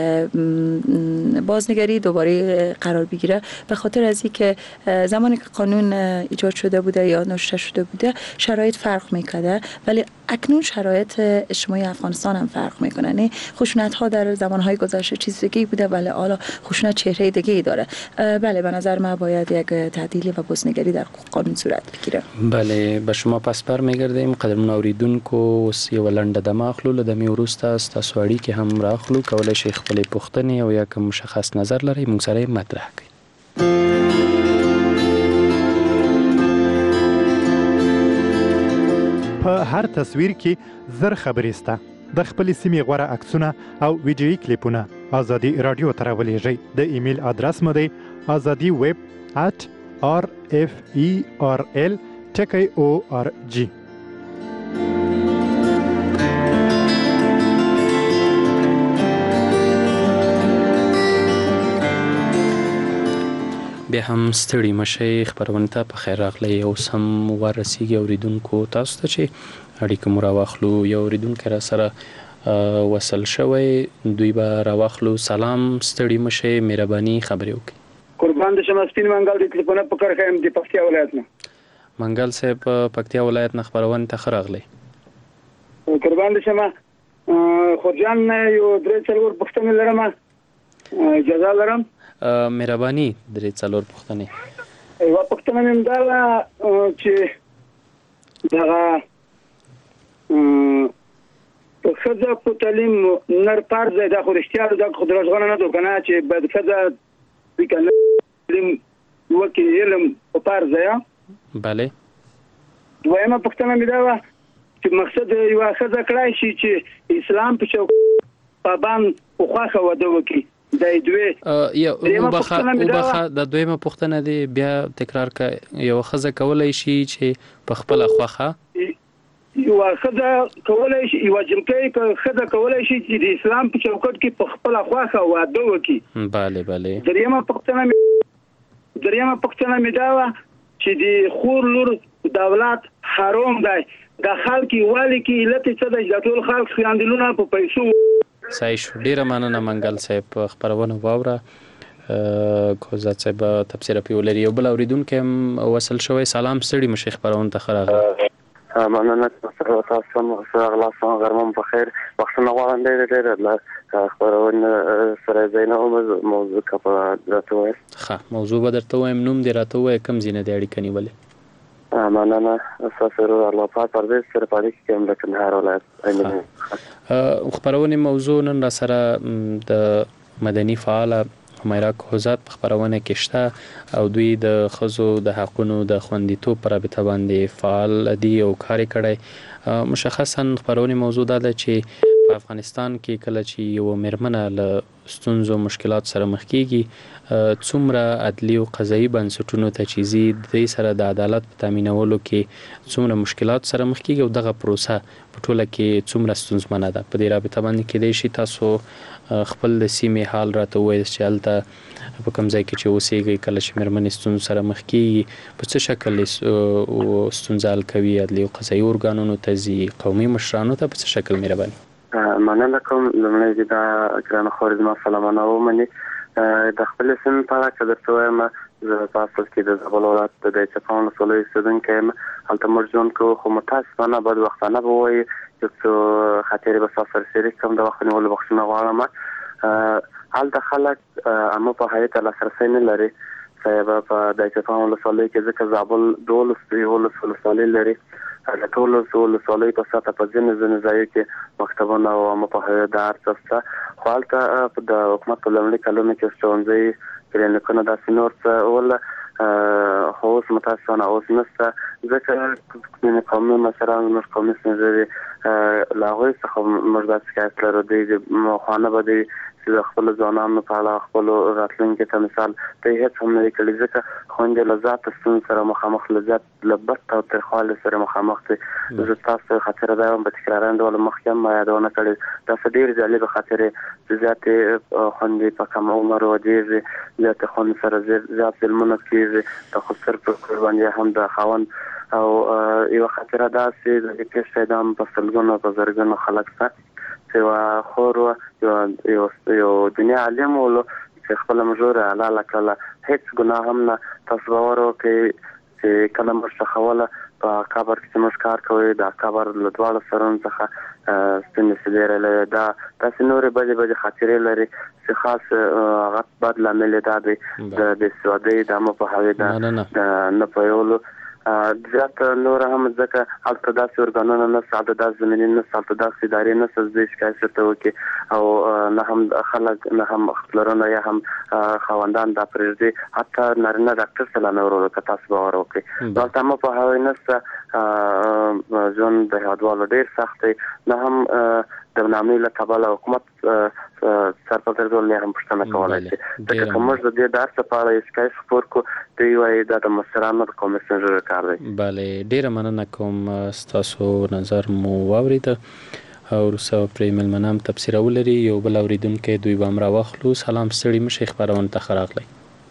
S15: بازنگری دوباره قرار بگیره به خاطر از اینکه زمانی که قانون ایجاد شده بوده یا نوشته شده بوده شرایط فرق میکرده ولی اکنون شرایط اجتماعی افغانستان هم فرق میکنه. نه خشونت ها در زمانهای گذشته چیز دیگه بوده ولی حالا خشونت چهره دیگه داره. بله به نظر من باید یک تعدیلی و بازنگری در قانون صورت بگیره.
S10: بله به شما پس برمیگردیم قدرمن اوریدونکو سی ولنده د ماخلو لدمی وروسته است سواری که هم راخلو کولای شي خپل پوښتنې او یا کوم مشخص نظر لري موږ سره مطرح کړئ.
S7: په هر تصویر کې زر خبرې سته. د خپل سیمې غوره عکسونه او ویډیویي کلیپونه ازادي رادیو ته راولېږئ. د ایمیل ادرس مو دی azadi@rferl.org.
S10: بیا هم ستړي مشي خبرونه ته په خیر راغلی او سم ورسیږي اوریدونکو تاسو ته چې اړیکه مو راواخلو یو اوریدونکو را سره وصل شوی دوی به راواخلو. سلام ستړي مشي مهرباني خبرې وکړئ.
S14: قربان د شمه سپین منګل د ټلیفون په کار خیم د پکتیا ولایت نه
S10: منګل صاحب پکتیا ولایت نه خبرونه ته خراغلی.
S14: قربان د شمه خورجان یو درې څلور پښتنه لرم اجازه لرم.
S10: مهرباني درې څلور پښتنې
S14: یو پښتنه مې دا چې دا خزه په تعلیم نر پار زه دا خو رښتیا دا خو درځغونه نه دوکنه چې بعد خزه وکړم وکي علم په پار زه.
S10: بله
S14: دویمه پښتنه مې دا چې مقصد یو خزه کړای شي چې اسلام په چوک پابند په خواخه وده وکي. د دوی
S10: یو وبخه د دویمه پښتنه دی بیا تکرار کا یو خزه کولای شي چې په خپل خواخه
S14: یو خزه کولای شي یو جمکې خزه کولای شي چې د اسلام په چوکاټ کې په خپل خواخه واده وکي.
S10: bale bale
S14: دریمه پښتنه مې دا چې د خور لور دولت حرام دی د خلک والی کې علت څه د ټول خلک خیاندلونه په پیسو.
S10: صحیح شو ډیره مننه منګل صاحب خبرونه واوره کوزات صاحب تفسیر په ولري یو بل اوریدونکو وصل شوی. سلام ستړي مشي خبرونه ته خراغله.
S16: مننه تاسو ته غلا سره غرمه په خیر وختونه غواړم ډېر خبرونه سره زینه موضوع کپا راته وایي.
S10: ښه موضوع به درته وایم، نوم دې راته ووایه، کوم ځای نه دې اړیکه نیولې؟
S16: مننه. ستاسو ورور الله پاک پردیس سره په اړیکه کې یم د کندهار ولایت.
S10: خپرونې موضوع نن را سره د مدني فعاله حمیرا کوهزاد په خپرونه کې شته او دوی د ښځو د حقونو د خوندیتوب پر رابطه باندې فعال دي او کار یې کړی. مشخصا خپرونې موضوع دا ده چې په افغانستان کې کله چې یو میرمنه له ستونزو مشکلات سره مخ کیږي، څومره عدلي او قضایي بنسټونو ته چې ځي د دې سره د عدالت په تامینولو کې څومره مشکلات سره مخ کیږي او دغه پروسه په ټوله کې څومره ستونزمنه ده. په دې رابطه باندې کېدای شي تاسو خپل د سیمې حال راته ووایئ چې هلته په کوم ځای کې چې اوسېږئ کله چې میرمنې ستونزو سره مخ کیږي په څه شکل ستونزه حل کوي، عدلي او قضایي ارګانونو ته ځي، قومي مشرانو ته په څه شکل مهرباني؟
S16: مننه کوم. لومړی دې دا ګرانه خورې زما سلامونه ومني. د خپل سیمې په اړه که درته ووایم، زه په اصل کې د زابل ولایت د دایچپان ولسوالۍ اوسېدونکی یم. هلته موږ ژوند کوو، خو متاسفانه بدبختانه به ووایي یو څو خاطرې به ستاسو سره شریک کړم. د وخت نیولو بخښنه غواړم. هلته خلک عامه په حیث لاسرسی نه لري. په دایچپان ولسوالۍ کې ځکه زابل 12 ولسوالۍ لري، د ټولو ولسوالیو په سطحه په ځینې ځایو کې مکتبونه او عامه پوهاوی د هر څه شته، خو هلته د حکومت په لومړي کلونو کې ښوونځي، کلینیکونه داسې نور څه ول، خو اوس متاسفانه اوس نشته. ځکه ځینې قومي مشران زموږ قومي سپین ږیري له هغوی څخه موږ دا شکایت لرو، دوی خواانه به دوی چې د خپلو ځوانانو په اړه خپلو راتلونکي ته مثال دوی هېڅ هم نه دي کړي، ځکه خویندې له ذاته ستونزو سره مخامخ، له بد تاوتریخوالي سره مخامخ دي. زه تاسو خاطره دا وایم، په تکراري ډول مخکې هم ما یادونه کړې، داسې ډېرې جالبې خاطرې چې زیاتې خویندې په کم عمر ودېږي، زیاتې خویندې سره زیات ظلمونه کېږي، د خسر پر کور باندې هم د خاوند. او یوه خاطره داسې د دې پېښې دا هم په سلګونو په زرګونو خلک شته چې یوه خور وه، یو دیني عالم ولو چې خپله مژوره حلاله کړله، هېڅ ګناه هم نه. تاسو باور وکړئ چې کله موږ ښخوله په قبر کې چې موږ کار کوئ، د قبر له دواړو سرونو څخه سپینې سلیرې لري. دا داسې نورې بدې خاطرې لري چې خاص هغه بد لامل یې دا دی د بېسوادۍ، د عامه پوهاوي د نه پوهېدلو. زیات نور هم ځکه هلته داسې ارګانونه نشته، هلته داسې زمینې نشته، هلته داسې ادارې نشته چې دوی شکایت ورته وکړي، او نه هم خلک، نه هم خپلرونه یا هم خاوندان دا پرېږدي، حتی نارینه ډاکټر ته لا نه ورولو که تاسو باور وکړئ. دلته عامه پوهاوی نشته، ژوند د هېوادوالو ډېر سخت دی، نه هم د نامې له کبله حکومت سرپرست ډول نه هم پوښتنه کولی شي. ځکه که موږ د دې د هر څه په اړه شکایت خپور کړو، دوی وایي دا د مشرانو د قومي سپین ږیرو کار دی.
S10: بله، ډېره مننه کوم، ستاسو نظر مو واورېده او وروسته پرې مېلمانه هم تبصره ولري. یو بل اورېدونکی دوی به هم راواخلو. سلام، ستړي مه شئ، خپرونې ته ښه راغلی.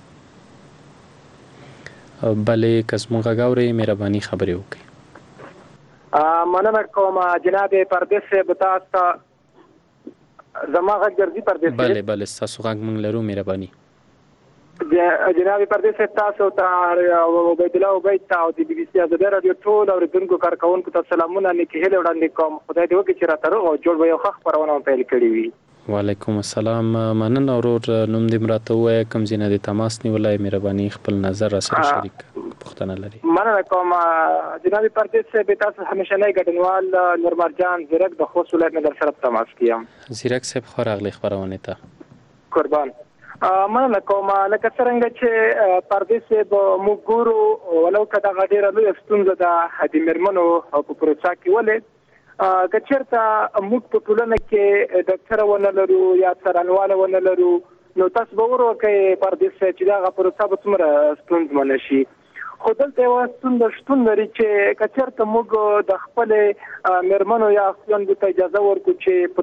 S10: بلې که زموږ غږ اورئ، مهرباني خبرې وکړئ.
S17: مننه کوم جناب پردیس صاحب، تاسو زما غږ درځي پردیس صاحب؟
S10: بله ستاسو غږ موږ لرو، مهرباني.
S17: جناب پردیس صاحب، تاسو ته عبید الله عبید ته او د بي بي سي ازادي راډیو ټول اورېدونکو کارکوونکو ته سلامونه، نیکې هیلې وړاندې کوم. خدای دې وکړي چې راته روغ او جوړ به یو ښه خپرونه پیل کړې وي.
S10: وعلیکم السلام. مننه ورور، نوم دې راته ووایه، کوم ځای نه دې تماس نیولی، مهرباني خپل نظر را سره شریک پوښتنه لري.
S17: مننه کوم جناب پردیس صاحب، تاسو همیشنی ګډونوال نور مرجان زیرک د خوست ولایت نه در سره تماس کیم.
S10: زیرک صاحب، ښه راغلی خپرونې ته.
S17: قربان. مننه کوم. لکه څرنګه چې پردیس صاحب موږ ګورو، ولو که دغه ډېره لویه ستونزه ده د میرمنو په پروسه کې، ولې که چېرته موږ په ټولنه کې ډاکټره ونه لرو یا څارنواله ونه لرو، نو تاسو به ور وکړئ پردیس صاحب چې دغه پروسه به څومره ستونزمنه شي. خو دلته یوه ستونزه شتون لري چې که چېرته موږ د خپلې میرمنو یا خویندو ته اجازه ورکړو چې په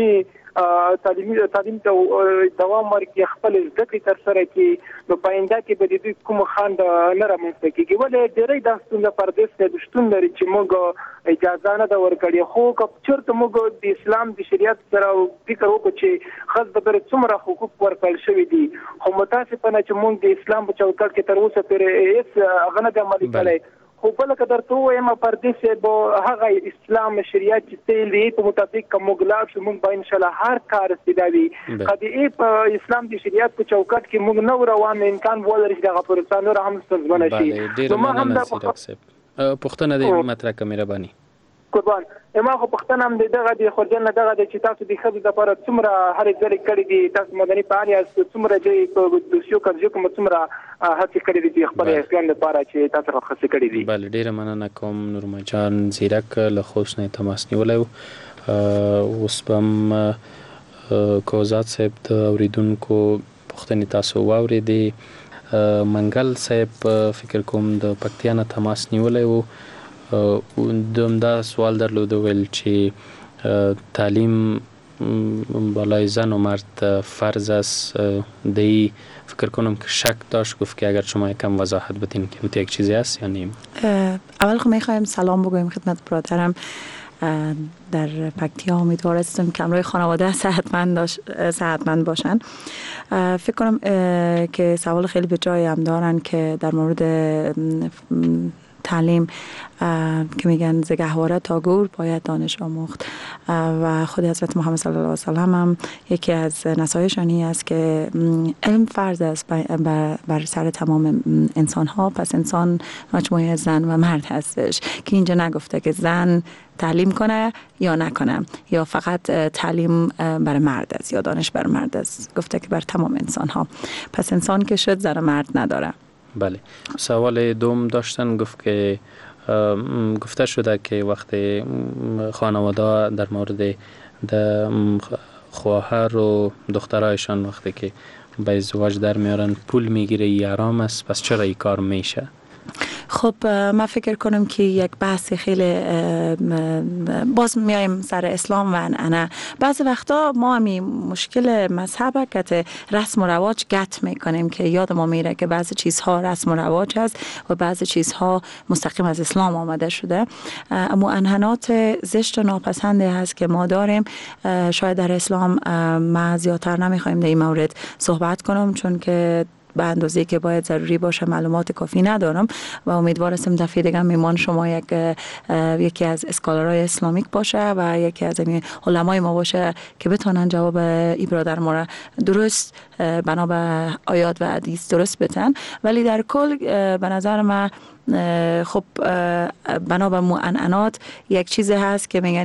S17: تعلیم ته دوام ورکړي، خپل زده کړې ترسره کړي، نو په آینده کې به د دوی کومه خنډ نه رامنځته کېږي. ولې ډېری دا ستونزه پردیس صاحب شتون لري چې موږ اجازه نه ده ورکړې. خو که چېرته موږ د اسلام د شریعت سره فکر وکړو چې ښځو ته پرې څومره حقوق ورکړل شوي دي، خو متاسفانه چې موږ د اسلام په چوکاټ کې تر اوسه پورې هېڅ هغه نه دی عملي کړی. خو بل که درته وایم پردیس با هغه اسلام شریعت چې دی په مطابق کوم ګلاب چې موږ به ان شاء الله هر کار استداوي قضیه په اسلام د شریعت په چوکاټ کې موږ نو روان امکان ولري چې دغه پرسانو را هم ستونزمن شي
S10: نو ما هم د پښتنه د مطرح کمربانی
S17: قربان ما خو پښتنه هم دغه د خورجن دغه د چې تاسو د خبرې د لپاره څومره هرې ځلې کړې دي تاسو مدني فعالیت څومره چې په دوسیو کارجو کوم څومره هڅې کړې دي خپل اسلام لپاره چې تاسو راخصه کړې دي
S10: بل ډیره مننه کوم نورما جان زیرک له خوشنه تماس نیولای اوس بم کوزات صاحب د اوریدونکو پښتني تاسو واورېدي منګل صاحب فکر کوم د پکتیا نه تماس نیولای وو دومدا سوال درلود ویل چې تعلیم بالای زن و مرد فرض است دی فکر کنم که شک داشت گفت که اگر شما یکم وضاحت بدین که این یک چیزی است یا نیم.
S15: اول خب میخوایم سلام بگویم خدمت برادرم در پکتیا. امیدوارستم که همراه خانواده صحتمند باشن. فکر کنم که سوال خیلی به جای هم دارن که در مورد تعلیم که میگن ز گهواره تا گور باید دانش آموخت و خود حضرت محمد صلی الله علیه و سلم هم یکی از نصایحشان این است که علم فرض است بر سر تمام انسان ها. پس انسان مجموعه زن و مرد هستش که اینجا نگفته که زن تعلیم کنه یا نکنه یا فقط تعلیم بر مرد است یا دانش بر مرد است، گفته که بر تمام انسان ها. پس انسان که شد زن و مرد نداره.
S10: بله. سوال دوم داشتن گفت که گفته شده که وقتی خانواده در مورد خواهر و دخترایشان وقتی که به ازدواج در میارن پول میگیره یارام است، پس چرا این کار میشه؟
S15: خب من فکر کنم که یک بحث خیلی باز میایم سر اسلام و انعنه. بعضی وقتا ما همی مشکل مذهب که رسم و رواج گت میکنیم که یاد ما میره که بعضی چیزها رسم و رواج هست و بعضی چیزها مستقیم از اسلام آمده شده. اما انعنات زشت و ناپسنده هست که ما داریم. شاید در اسلام ما زیادتر نمیخوایم در این مورد صحبت کنم چون که به اندازه‌ای که باید ضروری باشه معلومات کافی ندارم و امیدوارم دفعه دیگه میمان شما یکی از اسکالرهای اسلامیک باشه و یکی از علمای ما باشه که بتونن جواب این برادر ما را درست بنا به آیات و حدیث درست بدن. ولی در کل به نظر من خب بنا به معنعنات یک چیزی هست که میگن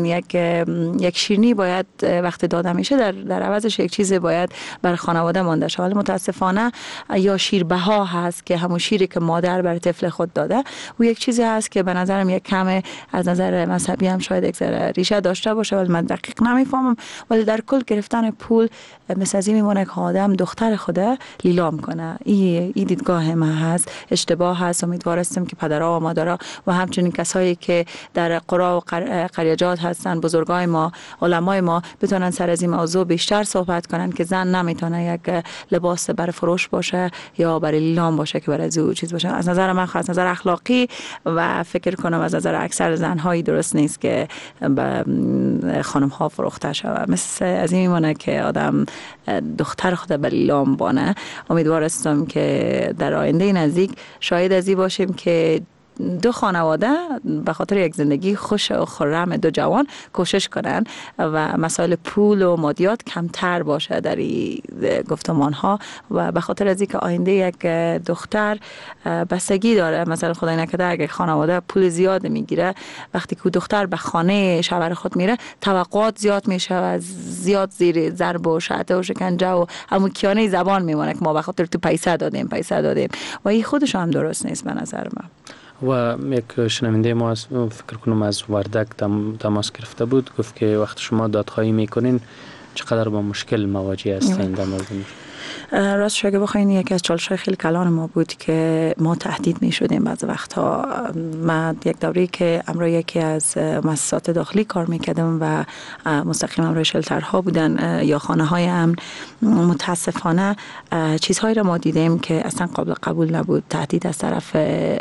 S15: یک شیرینی باید وقتی داده میشه در عوضش یک چیزی باید بر خانواده مانده شه. ولی متاسفانه یا شیربها هست که همون شیری که مادر بر طفل خود داده و یک چیزی هست که به نظرم یک کم از نظر مذهبی هم شاید یک ذره ریشه داشته باشه ولی من دقیق نمیفهمم. ولی در کل گرفتن پول مثل از این میمونه که آدم دختر خوده لیلام کنه. این دیدگاه ما هست، اشتباه هست. امیدوارستم که پدرها و مادرها و همچنین کسایی که در قرا و قریجات هستن، بزرگای ما، علمای ما بتونن سر از این موضوع بیشتر صحبت کنن که زن نمیتونه یک لباس برای فروش باشه یا برای لیلام باشه که برای زو چیز باشه. از نظر من از نظر اخلاقی و فکر کنم از نظر اکثر زنهایی درست نیست که به خانم ها فروخته شود. مثل از این میمونه که آدم دختر خود به لیلام بانه. امیدوارستم که در آینده نزدیک شاهد از این باشیم که دو خانواده به خاطر یک زندگی خوش و خرم دو جوان کوشش کنن و مسائل پول و مادیات کمتر باشه در این گفتمان ها و به خاطر از اینکه آینده یک دختر بستگی داره. مثلا خدای نکرده اگه خانواده پول زیاد میگیره وقتی که دختر به خانه شوهر خود میره توقعات زیاد میشه و زیاد زیر ضرب و شعطه و شکنجه و همون کیانه زبان میمونه که ما به خاطر تو پیسه دادیم و این خودش هم درست نیست به نظر من.
S10: و یک شنونده ما فکر کنم از وردک تماس گرفته بود، گفت که وقتی شما دادخواهی میکنین چقدر با مشکل مواجه هستین در مورد
S15: راست اگه بخواین یکی از چالش‌های خیلی کلان ما بود که ما تهدید می‌شدیم بعضی وقتها. من یک دوره‌ای که امروز یکی از مؤسسات داخلی کار می‌کردم و مستقیم امروز شلترها بودن یا خانه‌های امن، متاسفانه چیزهایی را ما دیدیم که اصلا قابل قبول نبود. تهدید از طرف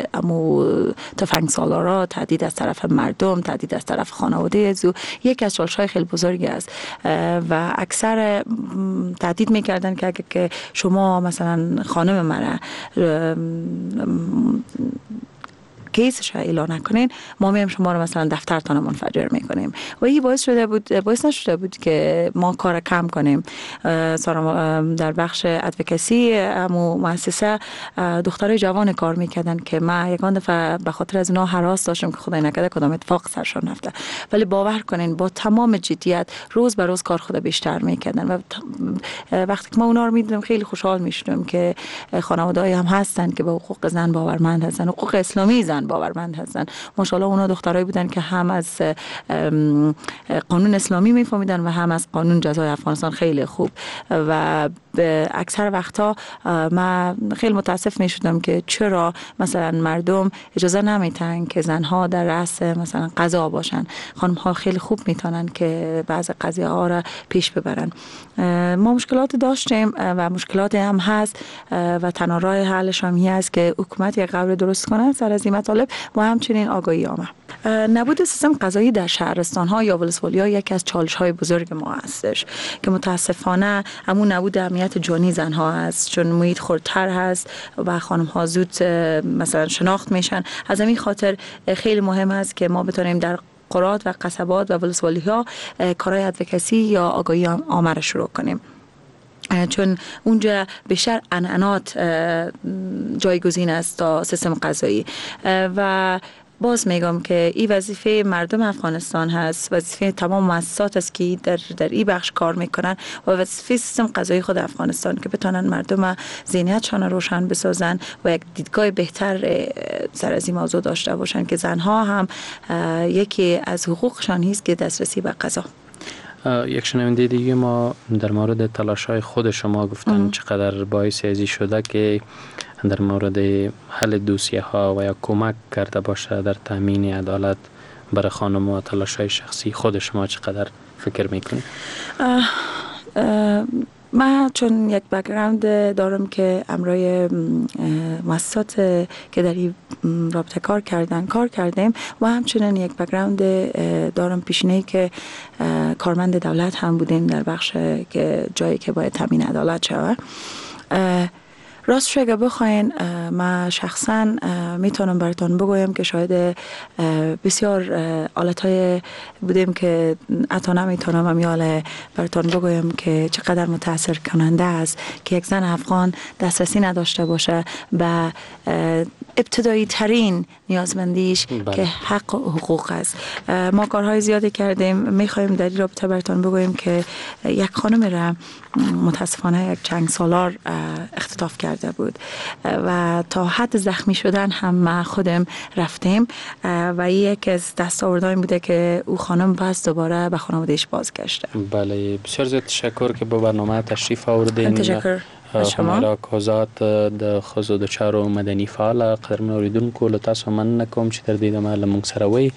S15: تفنگسالارا، تهدید از طرف مردم، تهدید از طرف خانواده زو. یکی از چالش‌های خیلی بزرگی است و اکثر تهدید می‌کردن که شما مثلا خانم منه کیسش اعلام نکنین ما میایم شما رو مثلا دفترتان منفجر میکنیم و این باعث نشده بود که ما کار کم کنیم. در بخش ادوکسی همو مؤسسه دخترای جوان کار میکردن که ما یکان دفعه به خاطر از اینا هراس داشتم که خدای نکرده کدام اتفاق سرشان رفته، ولی باور کنین با تمام جدیت روز به روز کار خود بیشتر میکردن و وقتی که ما اونا رو میدیدم خیلی خوشحال میشدم که خانواده‌ای هم هستن که به حقوق زن باورمند هستن، حقوق اسلامی زن باورمند هستن. ماشاءالله اونا دخترایی بودن که هم از قانون اسلامی میفهمیدن و هم از قانون جزای افغانستان خیلی خوب و اکثر وقتا من خیلی متاسف میشدم که چرا مثلا مردم اجازه نمیتن که زنها در رأس مثلا قضا باشن. خانم ها خیلی خوب میتونن که بعض قضیه ها را پیش ببرن. ما مشکلات داشتیم و مشکلات هم هست و تنها راه حلش هم هست که حکومت یک قوانین درست کنه سر از این مطالب و همچنین آگاهی عامه. نبود سیستم قضایی در شهرستان ها یا ولسوالی ها یکی از چالش های بزرگ ما هستش که متاسفانه همون نبود امنیت جانی زن ها هست، چون محیط خردتر هست و خانم ها زود مثلا شناخت میشن. از همین خاطر خیلی مهم است که ما بتونیم در قرات و قصبات و ولسوالی ها کارهای ادوکسی یا آگاهی عامه را شروع کنیم، چون اونجا بیشتر عنعنات جایگزین است تا سیستم قضایی. و باز میگم که این وظیفه مردم افغانستان هست، وظیفه تمام مؤسسات است که در این بخش کار میکنن و وظیفه سیستم قضایی خود افغانستان که بتونن مردم ذهنیتشان روشن بسازن و یک دیدگاه بهتر سر از این موضوع داشته باشن که زنها هم یکی از حقوقشان هست که دسترسی به قضا.
S10: یک شنونده دیگه ما در مورد تلاش‌های خود شما گفتن چقدر باعث ازی شده که در مورد حل دوسیه ها و یا کمک کرده باشه در تامین عدالت برای خانم و تلاش‌های شخصی خود شما چقدر فکر میکنید؟
S15: من چون یک بک‌گراند دارم که امرای مؤسسات که در این رابطه کار کردیم و همچنین یک بک‌گراند دارم پیشینه‌ای که کارمند دولت هم بودیم در بخش که جایی که باید تامین عدالت شود. راستش اگه بخواین من شخصا میتونم براتون بگویم که شاید بسیار حالتهای بودیم که حتی نمیتونم همیال براتون بگویم که چقدر متاثر کننده است که یک زن افغان دسترسی نداشته باشه به ابتدایی ترین نیازمندیش که حق و حقوق است. ما کارهای زیادی کردیم. میخوایم در این رابطه براتون بگویم که یک خانم را متاسفانه یک چند سالار اختطاف کرده بود و تا حد زخمی شدن هم ما خودم رفتیم و یک از دستاوردهای بوده که او خانم پس دوباره به خانوادهش بازگشته.
S10: بله، بسیار زیاد تشکر که به برنامه تشریف آوردین.
S15: تشکر
S10: شما کوزات د خزو د چارو مدني فعال قدرمن اوریدونکو له تاسو من کوم چې تر دې د مال موږ سره وي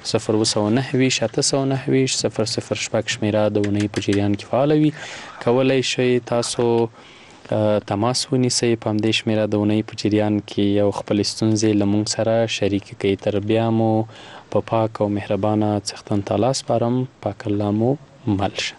S10: 029 008 شمیره د ونی په جریان کې فعال وي. کولای شئ تاسو تماس ونیسئ په همدې شمیره د ونی په جریان کې یو خپل ستونزې له موږ سره شریک کړئ. تر بیا مو په پاک او مهربانه څښتن تعالی سپارم. پاک الله مو مل شه.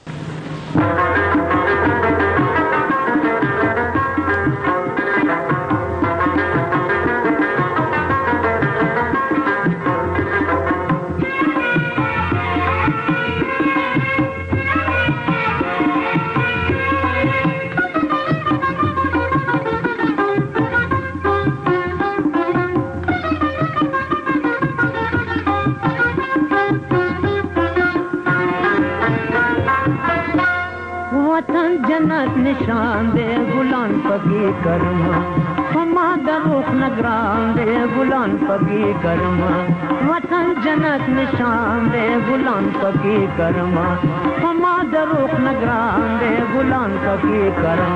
S18: निशान दे गुलान पगी करमा हमा दरुख नगरान दे गुलान पगी करमा वतन जन्नत निशान दे गुलान पगी करमा हमा दरुख नगरान दे गुलान पगी करमा.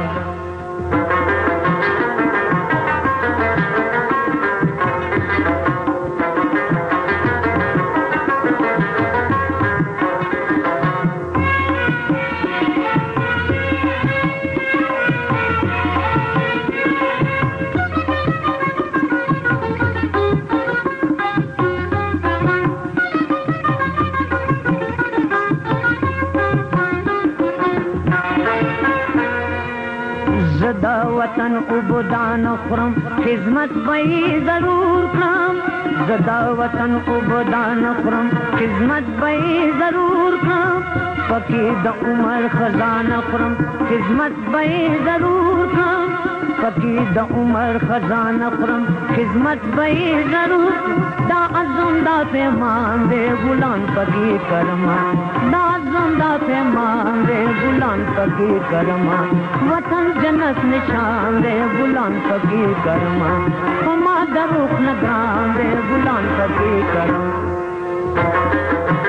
S18: عبودان خرم خدمت بئی ضرور کرم زدا وطن عبودان خرم خدمت بئی ضرور کرم پکی د عمر خزانه خرم خدمت بئی ضرور کرم پکی د عمر خزانه خرم خدمت بئی ضرور دا عزم دا پیمان دے غلام پکی کرما دا عزم دا پیمان دے غلام پکی کرما وطن جنت نشان دے غلام پکی کرما ہما دروخ نگران دے غلام پکی کرما